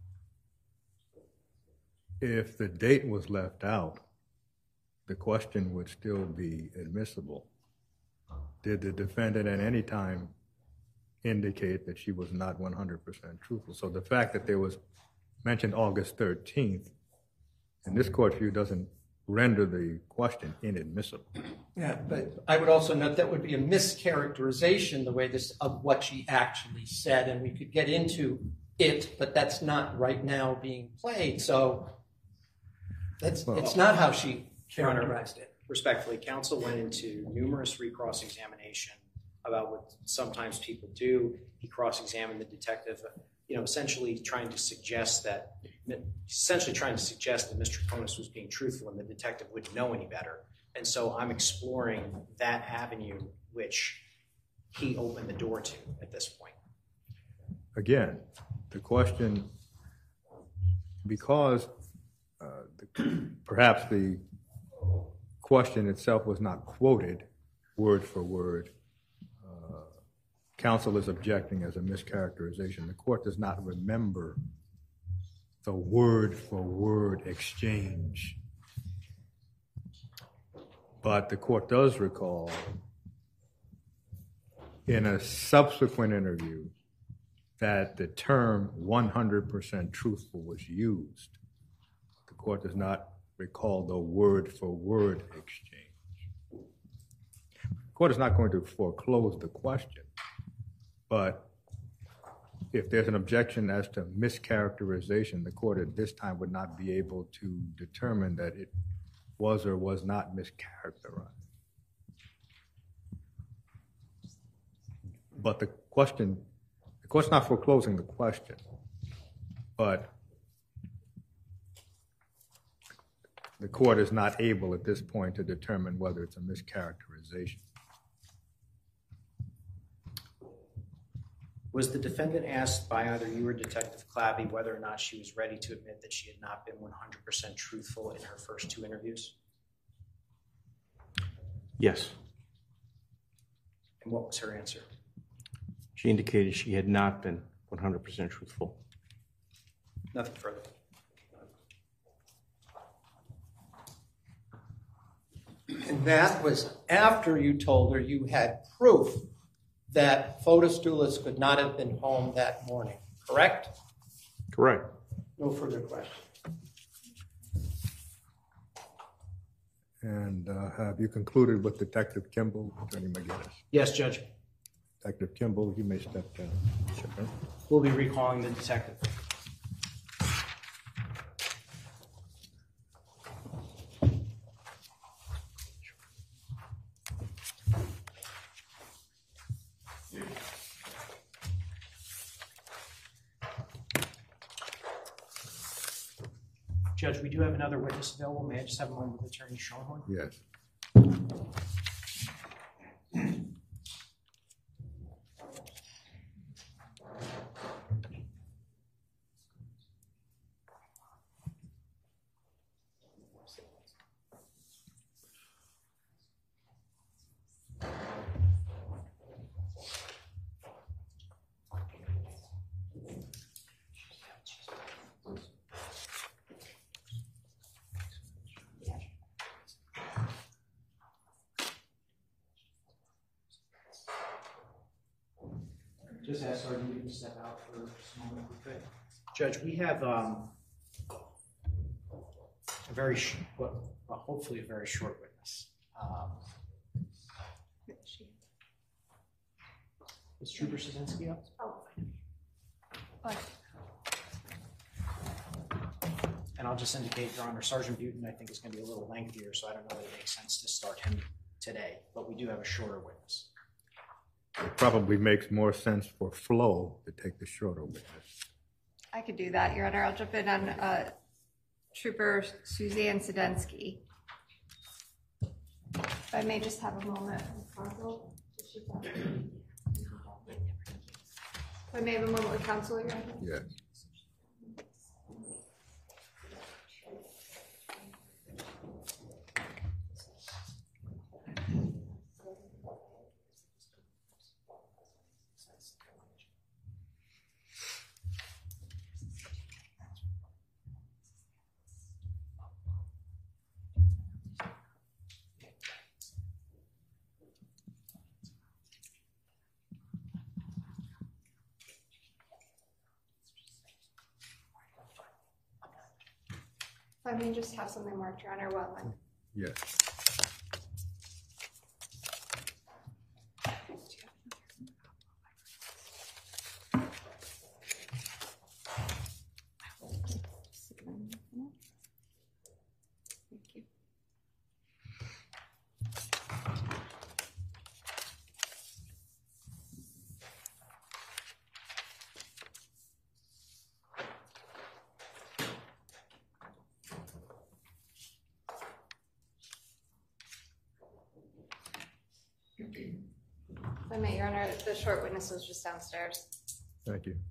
If the date was left out, the question would still be admissible. Did the defendant at any time indicate that she was not one hundred percent truthful? So the fact that there was mentioned August thirteenth in this court view doesn't render the question inadmissible. Yeah, but I would also note that would be a mischaracterization the way this of what she actually said, and we could get into it, but that's not right now being played. So that's well, it's not how she characterized it. Respectfully, counsel went into numerous recross examination about what sometimes people do. He cross-examined the detective, you know, essentially trying to suggest that, essentially trying to suggest that Mister Troconis was being truthful and the detective wouldn't know any better. And so I'm exploring that avenue which he opened the door to at this point. Again, the question, because uh, the, perhaps the question itself was not quoted word for word, uh, counsel is objecting as a mischaracterization. The court does not remember the word for word exchange. But the court does recall in a subsequent interview that the term one hundred percent truthful was used. The court does not recall the word for word exchange. The court is not going to foreclose the question, but if there's an objection as to mischaracterization, the court at this time would not be able to determine that it was or was not mischaracterized. But the question, the court's not foreclosing the question, but the court is not able at this point to determine whether it's a mischaracterization. Was the defendant asked by either you or Detective Clabby whether or not she was ready to admit that she had not been one hundred percent truthful in her first two interviews? Yes. And what was her answer? She indicated she had not been one hundred percent truthful. Nothing further. And that was after you told her you had proof that Fotis Dulis could not have been home that morning, correct? Correct. No further questions. And uh, have you concluded with Detective Kimball, Attorney McGinnis? Yes, Judge. Detective Kimball, you may step down. Okay. We'll be recalling the detective. Judge, we do have another witness available. May I just have a moment with Attorney Schoenhorn? Yes. Just ask Sergeant Newton to step out for just a moment, if we could. Judge, we have um, a very, sh- well, well, hopefully a very short witness. Um, is Trooper Sadensky up? Oh. And I'll just indicate, Your Honor, Sergeant Newton, I think, is going to be a little lengthier, so I don't know that it makes sense to start him today, but we do have a shorter witness. It probably makes more sense for Flo to take the shorter witness. I could do that, Your Honor. I'll jump in on uh, Trooper Suzanne Sadensky. If I may just have a moment. If I may have a moment with counsel, Your Honor. Yes. If I may just have something marked, Your Honor, while I'm. Yes. Thank you. If I may, Your Honor, the short witness was just downstairs. Thank you.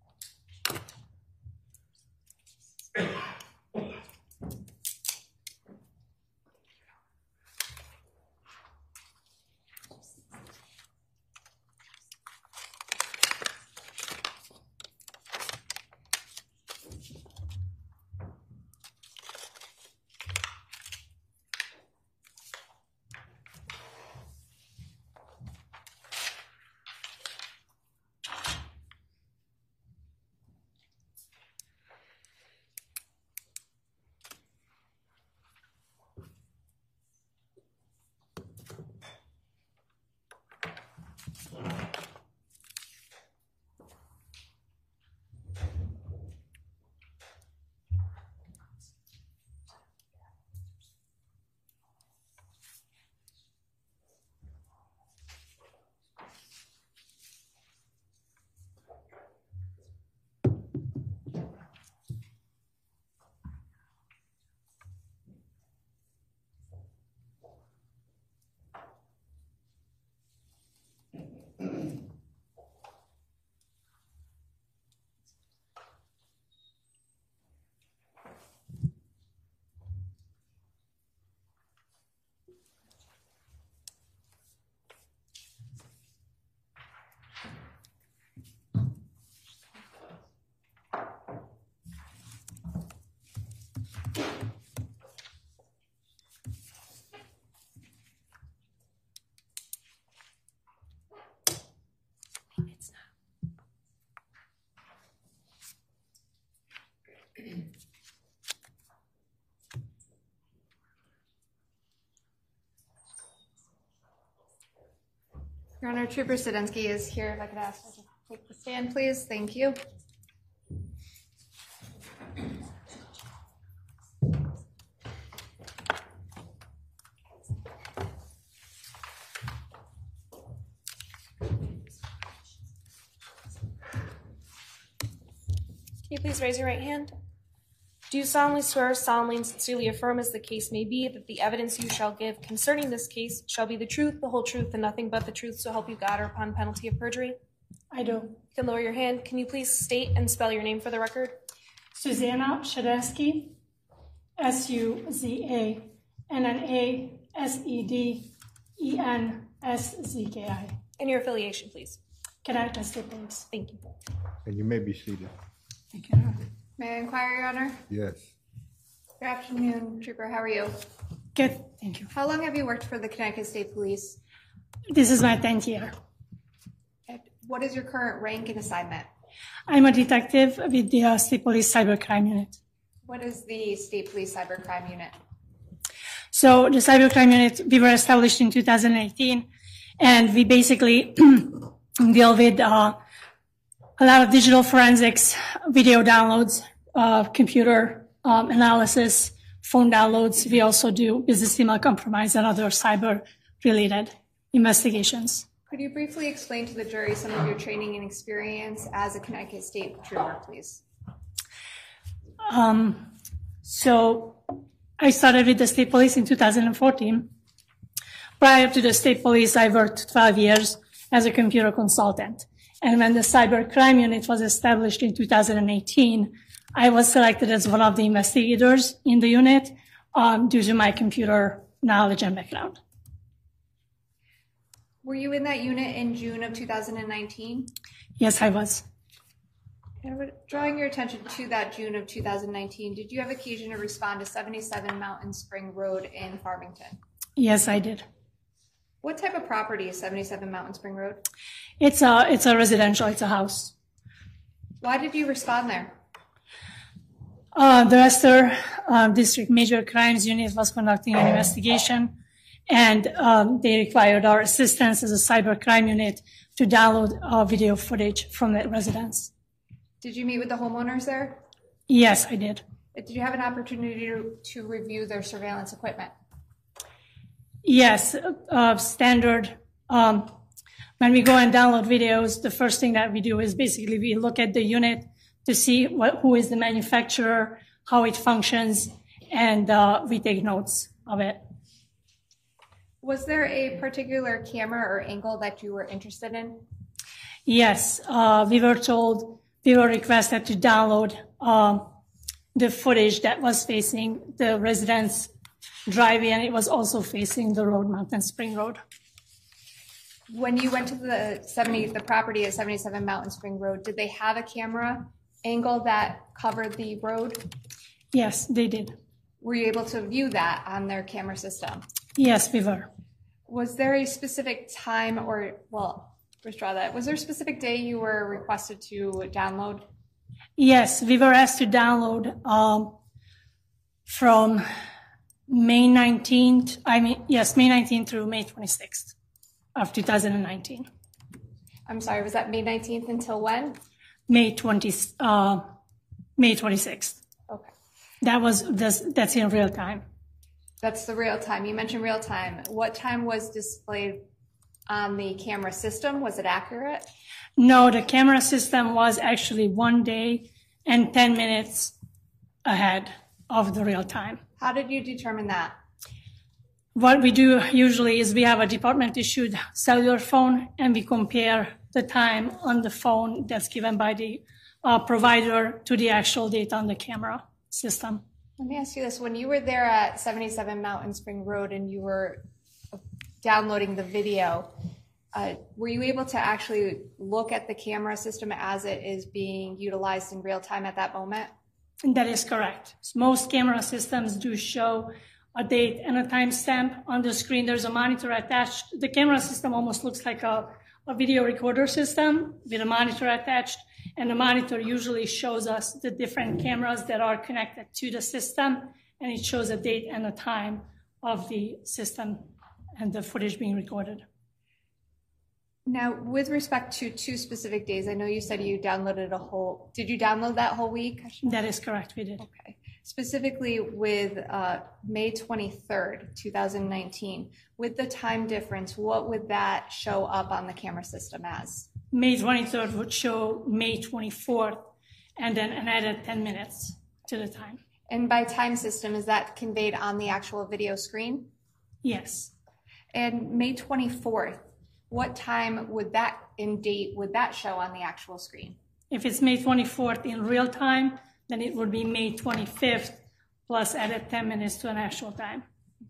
Your Honor, Trooper Sadensky is here. If I could ask her to take the stand, please. Thank you. Can you please raise your right hand? Do you solemnly swear, solemnly and sincerely affirm, as the case may be, that the evidence you shall give concerning this case shall be the truth, the whole truth, and nothing but the truth, so help you God, or upon penalty of perjury? I do. You can lower your hand. Can you please state and spell your name for the record? Susanna Sadensky, S U Z A N N A S E D E N S Z K I. And your affiliation, please. Connecticut State Police. Thank you. And you may be seated. Thank you. May I inquire, Your Honor? Yes. Good afternoon, Trooper. How are you? Good. Thank you. How long have you worked for the Connecticut State Police? This is my tenth year. What is your current rank and assignment? I'm a detective with the uh, State Police Cybercrime Unit. What is the State Police Cybercrime Unit? So the Cybercrime Unit, we were established in two thousand eighteen, and we basically deal with uh, a lot of digital forensics, video downloads, uh, computer um, analysis, phone downloads. We also do business email compromise and other cyber-related investigations. Could you briefly explain to the jury some of your training and experience as a Connecticut State Trooper, please? Um, so I started with the State Police in two thousand fourteen. Prior to the State Police, I worked twelve years as a computer consultant. And when the Cybercrime Unit was established in two thousand eighteen, I was selected as one of the investigators in the unit um, due to my computer knowledge and background. Were you in that unit in June of two thousand nineteen? Yes, I was. And drawing your attention to that June of two thousand nineteen, did you have occasion to respond to seventy-seven Mountain Spring Road in Farmington? Yes, I did. What type of property is seventy-seven Mountain Spring Road? It's a, it's a residential, it's a house. Why did you respond there? Uh, the Esther uh, District Major Crimes Unit was conducting an investigation, and um, they required our assistance as a cybercrime unit to download uh, video footage from the residence. Did you meet with the homeowners there? Yes, I did. Did you have an opportunity to, to review their surveillance equipment? Yes, uh, standard. Um, when we go and download videos, the first thing that we do is basically we look at the unit to see what, who is the manufacturer, how it functions, and uh, we take notes of it. Was there a particular camera or angle that you were interested in? Yes, uh, we were told, we were requested to download um, the footage that was facing the residence driveway, and it was also facing the road, Mountain Spring Road. When you went to the seventy, the property at seventy-seven Mountain Spring Road, did they have a camera angle that covered the road? Yes, they did. Were you able to view that on their camera system? Yes, we were. Was there a specific time or, well, withdraw that. Was there a specific day you were requested to download? Yes, we were asked to download um, from May nineteenth, I mean, yes, May nineteenth through May twenty-sixth of two thousand nineteen. I'm sorry, was that May nineteenth until when? May twentieth, uh, May twenty-sixth. Okay. That was, that's, that's in real time. That's the real time. You mentioned real time. What time was displayed on the camera system? Was it accurate? No, the camera system was actually one day and ten minutes ahead of the real time. How did you determine that? What we do usually is we have a department-issued cellular phone, and we compare the time on the phone that's given by the uh, provider to the actual data on the camera system. Let me ask you this. When you were there at seventy-seven Mountain Spring Road and you were downloading the video, uh, were you able to actually look at the camera system as it is being utilized in real time at that moment? That is correct. Most camera systems do show a date and a timestamp on the screen. There's a monitor attached. The camera system almost looks like a, a video recorder system with a monitor attached, and the monitor usually shows us the different cameras that are connected to the system, and it shows a date and a time of the system and the footage being recorded. Now, with respect to two specific days, I know you said you downloaded a whole, did you download that whole week? That is correct, we did. Okay. Specifically with uh, May twenty-third, two thousand nineteen, with the time difference, what would that show up on the camera system as? May twenty-third would show May twenty-fourth, and then an added ten minutes to the time. And by time system, is that conveyed on the actual video screen? Yes. And May twenty-fourth, what time would that, in date, would that show on the actual screen? If it's May twenty-fourth in real time, then it would be May twenty-fifth plus added ten minutes to an actual time.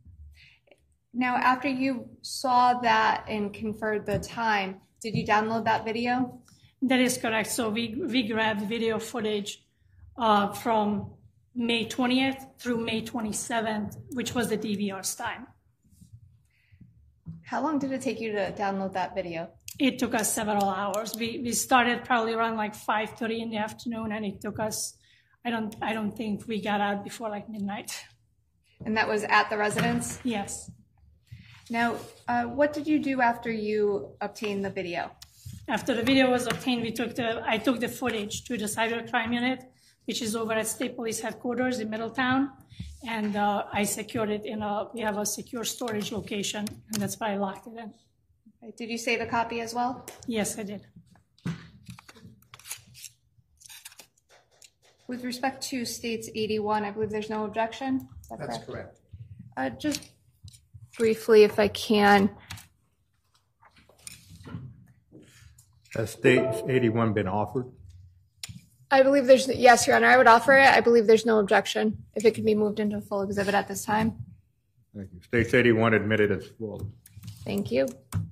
Now, after you saw that and conferred the time, did you download that video? That is correct. So we, we grabbed video footage uh, from May twentieth through May twenty-seventh, which was the D V R's time. How long did it take you to download that video? It took us several hours. We we started probably around like five thirty in the afternoon, and it took us. I don't I don't think we got out before like midnight. And that was at the residence? Yes. Now, uh, what did you do after you obtained the video? After the video was obtained, we took the I took the footage to the cybercrime unit, which is over at State Police Headquarters in Middletown, and uh, I secured it in a. We have a secure storage location, and that's why I locked it in. Okay. Did you save a copy as well? Yes, I did. With respect to States eighty-one, I believe there's no objection. Is that That's correct? correct. Uh, just briefly, if I can. Has state eighty-one been offered? I believe there's, yes, Your Honor, I would offer it. I believe there's no objection if it could be moved into a full exhibit at this time. Thank you. States eighty-one admitted as full. Thank you.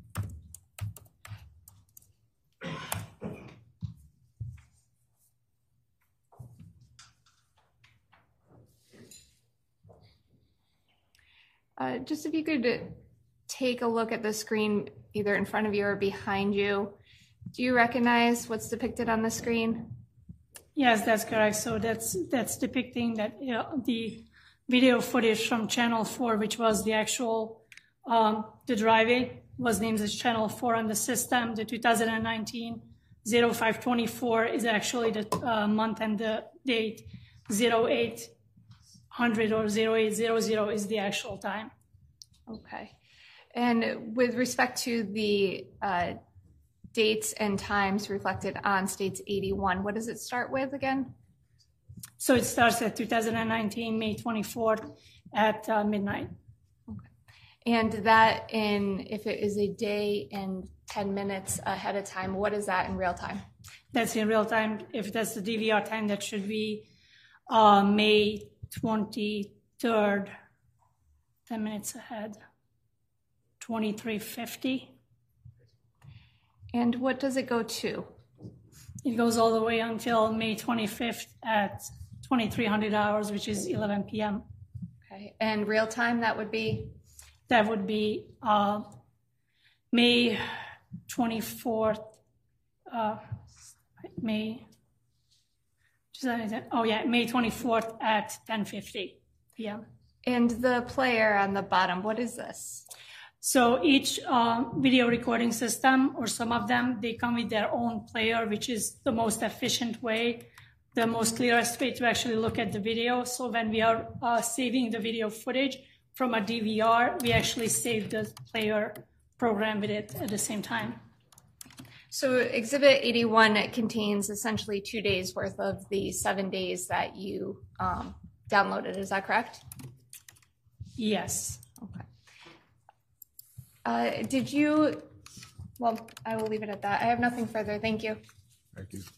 Uh, just if you could take a look at the screen either in front of you or behind you. Do you recognize what's depicted on the screen? Yes, that's correct. So that's that's depicting that you know, the video footage from Channel four, which was the actual um, the driveway was named as Channel four on the system. The two thousand nineteen oh five twenty-four is actually the uh, month and the date. oh eight hundred or oh eight hundred is the actual time. Okay. And with respect to the uh, dates and times reflected on States eighty-one, what does it start with again? So it starts at two thousand nineteen, May twenty-fourth at uh, midnight. Okay. And that in, if it is a day and ten minutes ahead of time, what is that in real time? That's in real time. If that's the D V R time, that should be uh, May twenty-third, ten minutes ahead, twenty-three fifty. And what does it go to? It goes all the way until May twenty-fifth at twenty-three hundred hours, which is eleven p.m. Okay. And real time, that would be? That would be uh, May twenty-fourth, uh, May, oh yeah, May twenty-fourth at ten fifty p.m. And the player on the bottom, what is this? So each uh, video recording system, or some of them, they come with their own player, which is the most efficient way, the most clearest way to actually look at the video. So when we are uh, saving the video footage from a D V R, we actually save the player program with it at the same time. So Exhibit eighty-one contains essentially two days worth of the seven days that you um, downloaded. Is that correct? Yes. Okay. Uh, did you, well, I will leave it at that. I have nothing further. Thank you. Thank you.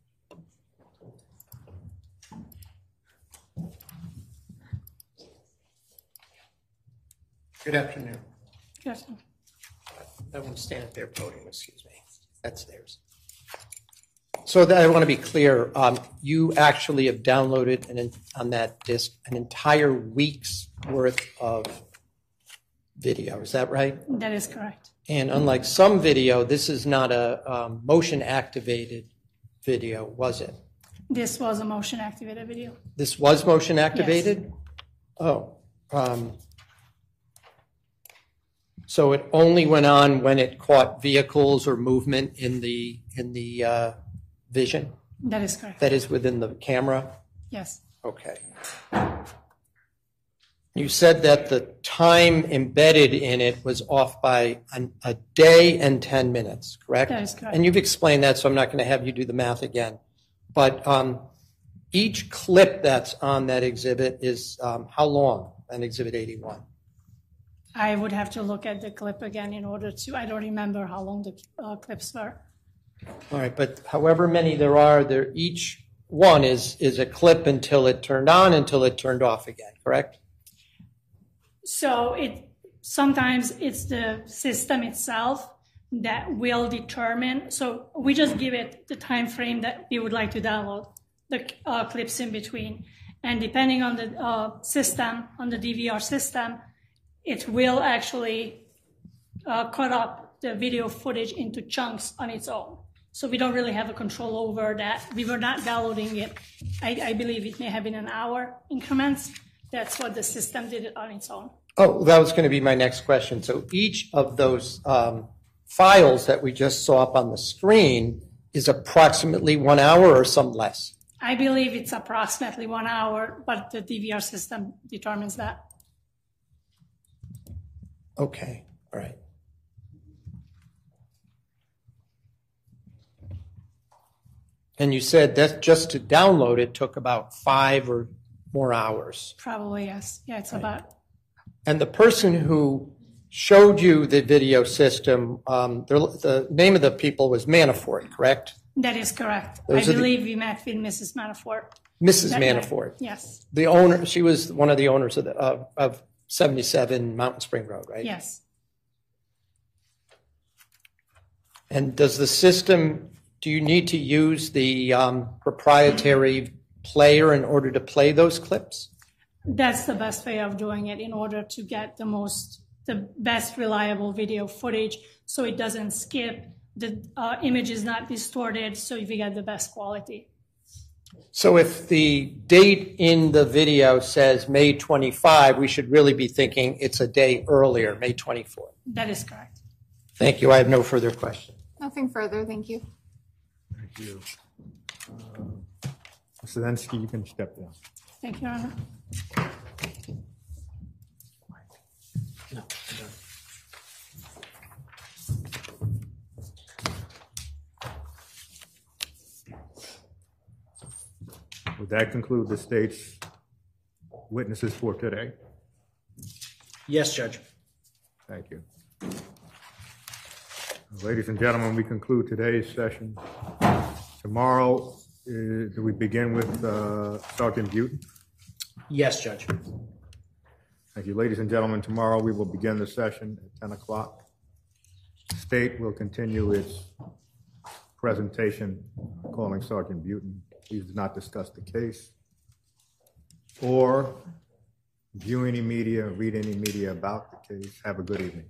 Good afternoon. Yes. I won't stand at their podium, excuse me. That's theirs. So that I want to be clear, um, you actually have downloaded an, on that disk an entire week's worth of video, is that right? That is correct. And unlike some video, this is not a um, motion-activated video, was it? This was a motion-activated video. This was motion-activated? Yes. Oh. Um, so it only went on when it caught vehicles or movement in the in the uh, vision? That is correct. That is within the camera? Yes. Okay. You said that the time embedded in it was off by an, a day and ten minutes, correct? That is correct. And you've explained that, so I'm not going to have you do the math again. But um, each clip that's on that exhibit is um, how long on Exhibit eighty-one? I would have to look at the clip again in order to, I don't remember how long the uh, clips were. All right, but however many there are, there each one is, is a clip until it turned on, until it turned off again, correct? So it sometimes it's the system itself that will determine. So we just give it the time frame that we would like to download the uh, clips in between, and depending on the uh, system, on the D V R system, it will actually uh, cut up the video footage into chunks on its own. So we don't really have a control over that. We were not downloading it. I, I believe it may have been an hour increments. That's what the system did it on its own. Oh, that was going to be my next question. So each of those um, files that we just saw up on the screen is approximately one hour or some less? I believe it's approximately one hour, but the D V R system determines that. Okay, all right. And you said that just to download it took about five or more hours. Probably, yes. Yeah, it's right. About. And the person who showed you the video system, um, the, the name of the people was Manafort, correct? That is correct. Those I believe the, we met with Missus Manafort. Missus That Manafort. Night. Yes. The owner, she was one of the owners of, the, uh, of seventy-seven Mountain Spring Road, right? Yes. And does the system, do you need to use the um, proprietary player in order to play those clips? That's the best way of doing it in order to get the most, the best reliable video footage so it doesn't skip, the uh, image is not distorted, so we get the best quality. So if the date in the video says May twenty-fifth, we should really be thinking it's a day earlier, May twenty-fourth. That is correct. Thank you. I have no further questions. Nothing further, thank you. Thank you. Uh, Mister Zelensky, you can step down. Thank you, Your Honor. No. Would that conclude the state's witnesses for today? Yes, Judge. Thank you. Ladies and gentlemen, we conclude today's session. Tomorrow, uh, do we begin with uh, Sergeant Butin? Yes, Judge. Thank you. Ladies and gentlemen, tomorrow we will begin the session at ten o'clock. The state will continue its presentation calling Sergeant Butin. Please do not discuss the case or view any media, read any media about the case. Have a good evening.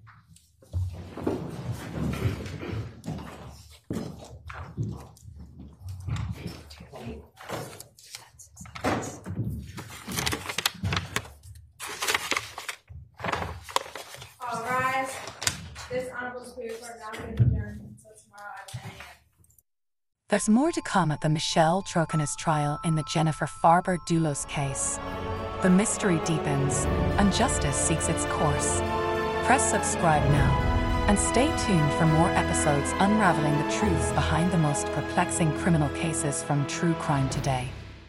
All rise. This honorable Superior Court now adjourned until tomorrow at ten a.m. There's more to come at the Michelle Troconis trial in the Jennifer Farber-Dulos case. The mystery deepens, and justice seeks its course. Press subscribe now, and stay tuned for more episodes unraveling the truths behind the most perplexing criminal cases from True Crime Today.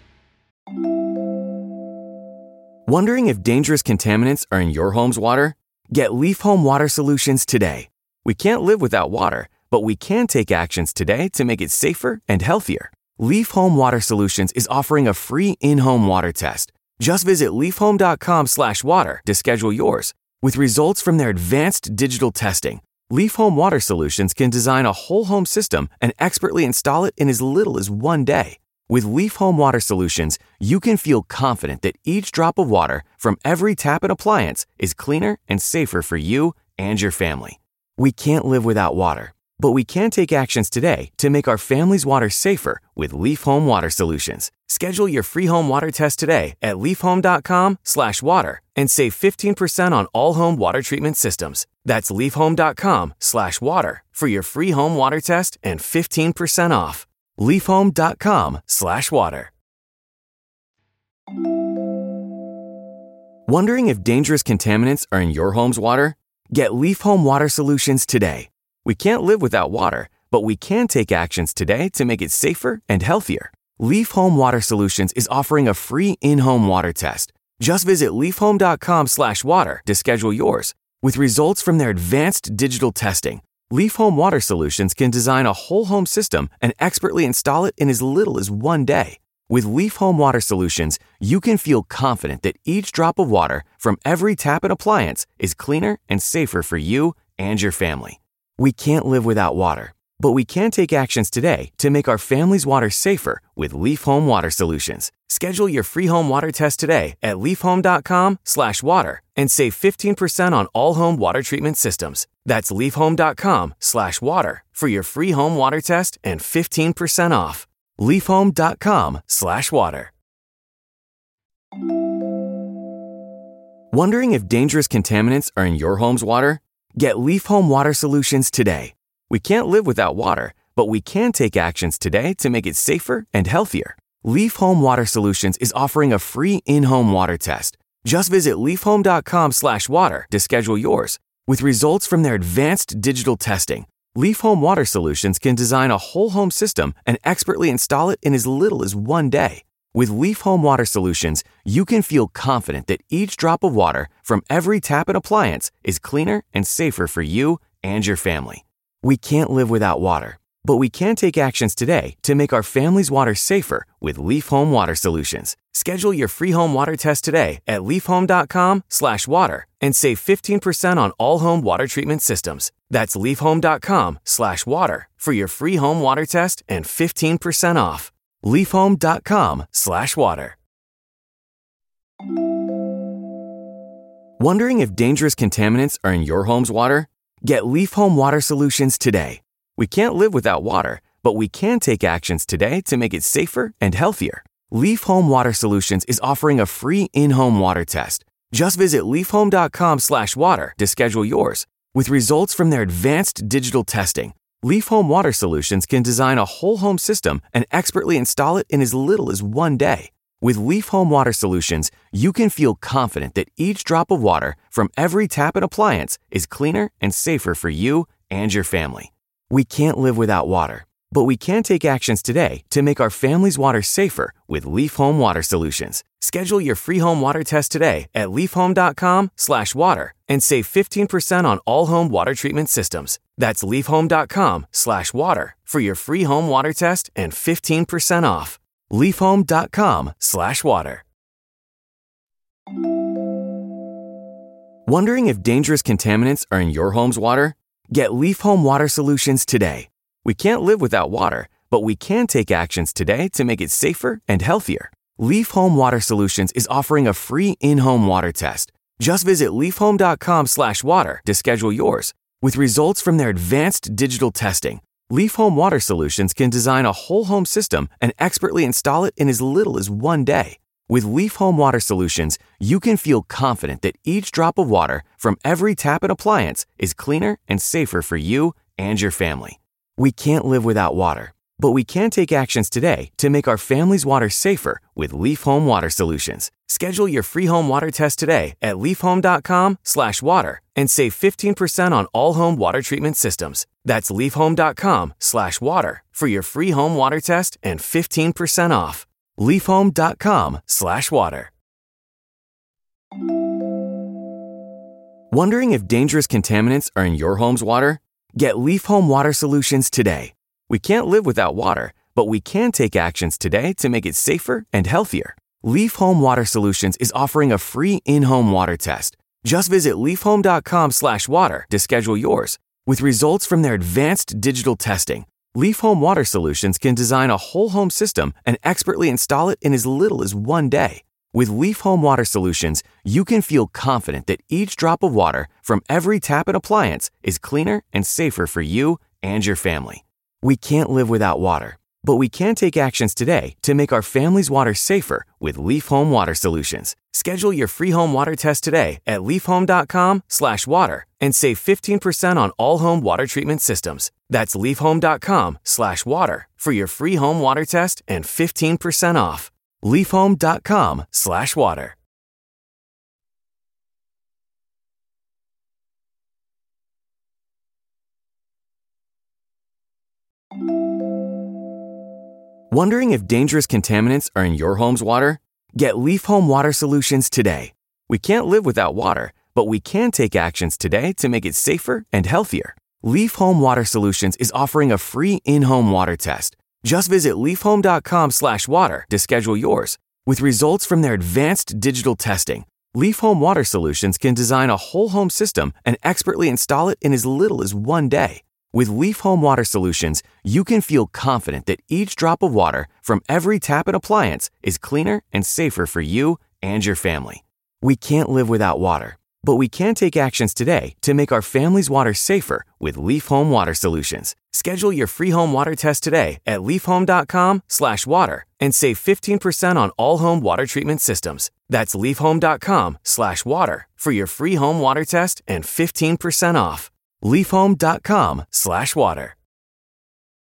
Wondering if dangerous contaminants are in your home's water? Get Leaf Home Water Solutions today. We can't live without water, but we can take actions today to make it safer and healthier. Leaf Home Water Solutions is offering a free in-home water test. Just visit leafhome.com slash water to schedule yours. With results from their advanced digital testing, Leaf Home Water Solutions can design a whole home system and expertly install it in as little as one day. With Leaf Home Water Solutions, you can feel confident that each drop of water from every tap and appliance is cleaner and safer for you and your family. We can't live without water, but we can take actions today to make our family's water safer with Leaf Home Water Solutions. Schedule your free home water test today at leafhome.com slash water and save fifteen percent on all home water treatment systems. That's leafhome.com slash water for your free home water test and fifteen percent off. leafhome.com slash water. Wondering if dangerous contaminants are in your home's water? Get Leaf Home Water Solutions today. We can't live without water, but we can take actions today to make it safer and healthier. Leaf Home Water Solutions is offering a free in-home water test. Just visit leafhome.com slash water to schedule yours. With results from their advanced digital testing, Leaf Home Water Solutions can design a whole home system and expertly install it in as little as one day. With Leaf Home Water Solutions, you can feel confident that each drop of water from every tap and appliance is cleaner and safer for you and your family. We can't live without water, but we can take actions today to make our family's water safer with Leaf Home Water Solutions. Schedule your free home water test today at leafhome.com slash water and save fifteen percent on all home water treatment systems. That's leafhome.com slash water for your free home water test and fifteen percent off. leafhome.com slash water. Wondering if dangerous contaminants are in your home's water? Get Leaf Home Water Solutions today. We can't live without water, but we can take actions today to make it safer and healthier. Leaf Home Water Solutions is offering a free in-home water test. Just visit leafhome.com slash water to schedule yours. With results from their advanced digital testing, Leaf Home Water Solutions can design a whole home system and expertly install it in as little as one day. With Leaf Home Water Solutions, you can feel confident that each drop of water from every tap and appliance is cleaner and safer for you and your family. We can't live without water, but we can take actions today to make our family's water safer with Leaf Home Water Solutions. Schedule your free home water test today at leafhome.com slash water and save fifteen percent on all home water treatment systems. That's leafhome.com slash water for your free home water test and fifteen percent off. leafhome.com slash water. Wondering if dangerous contaminants are in your home's water? Get Leaf Home Water Solutions today. We can't live without water, but we can take actions today to make it safer and healthier. Leaf Home Water Solutions is offering a free in-home water test. Just visit leafhome.com slash water to schedule yours. With results from their advanced digital testing, Leaf Home Water Solutions can design a whole home system and expertly install it in as little as one day. With Leaf Home Water Solutions, you can feel confident that each drop of water from every tap and appliance is cleaner and safer for you and your family. We can't live without water, but we can take actions today to make our family's water safer with Leaf Home Water Solutions. Schedule your free home water test today at leafhome.com slash water and save fifteen percent on all home water treatment systems. That's leafhome.com slash water for your free home water test and fifteen percent off. leafhome.com slash water. Wondering if dangerous contaminants are in your home's water? Get Leaf Home Water Solutions today. We can't live without water, but we can take actions today to make it safer and healthier. Leaf Home Water Solutions is offering a free in-home water test. Just visit leafhome.com slash water to schedule yours. With results from their advanced digital testing, Leaf Home Water Solutions can design a whole home system and expertly install it in as little as one day. With Leaf Home Water Solutions, you can feel confident that each drop of water from every tap and appliance is cleaner and safer for you and your family. We can't live without water, but we can take actions today to make our family's water safer with Leaf Home Water Solutions. Schedule your free home water test today at leafhome.com slash water and save fifteen percent on all home water treatment systems. That's leafhome.com slash water for your free home water test and fifteen percent off. leafhome.com slash water. Wondering if dangerous contaminants are in your home's water? Get Leaf Home Water Solutions today. We can't live without water, but we can take actions today to make it safer and healthier. Leaf Home Water Solutions is offering a free in-home water test. Just visit leafhome.com slash water to schedule yours. With results from their advanced digital testing, Leaf Home Water Solutions can design a whole home system and expertly install it in as little as one day. With Leaf Home Water Solutions, you can feel confident that each drop of water from every tap and appliance is cleaner and safer for you and your family. We can't live without water, but we can take actions today to make our family's water safer with Leaf Home Water Solutions. Schedule your free home water test today at leafhome.com slash water and save fifteen percent on all home water treatment systems. That's leafhome.com slash water for your free home water test and fifteen percent off. leafhome.com slash water. Wondering if dangerous contaminants are in your home's water? Get Leaf Home Water Solutions today. We can't live without water, but we can take actions today to make it safer and healthier. Leaf Home Water Solutions is offering a free in-home water test. Just visit leafhome.com slash water to schedule yours. With results from their advanced digital testing, Leaf Home Water Solutions can design a whole home system and expertly install it in as little as one day. With Leaf Home Water Solutions, you can feel confident that each drop of water from every tap and appliance is cleaner and safer for you and your family. We can't live without water, but we can take actions today to make our family's water safer with Leaf Home Water Solutions. Schedule your free home water test today at leafhome.com slash water and save fifteen percent on all home water treatment systems. That's leafhome.com slash water for your free home water test and fifteen percent off. leafhome.com slash water.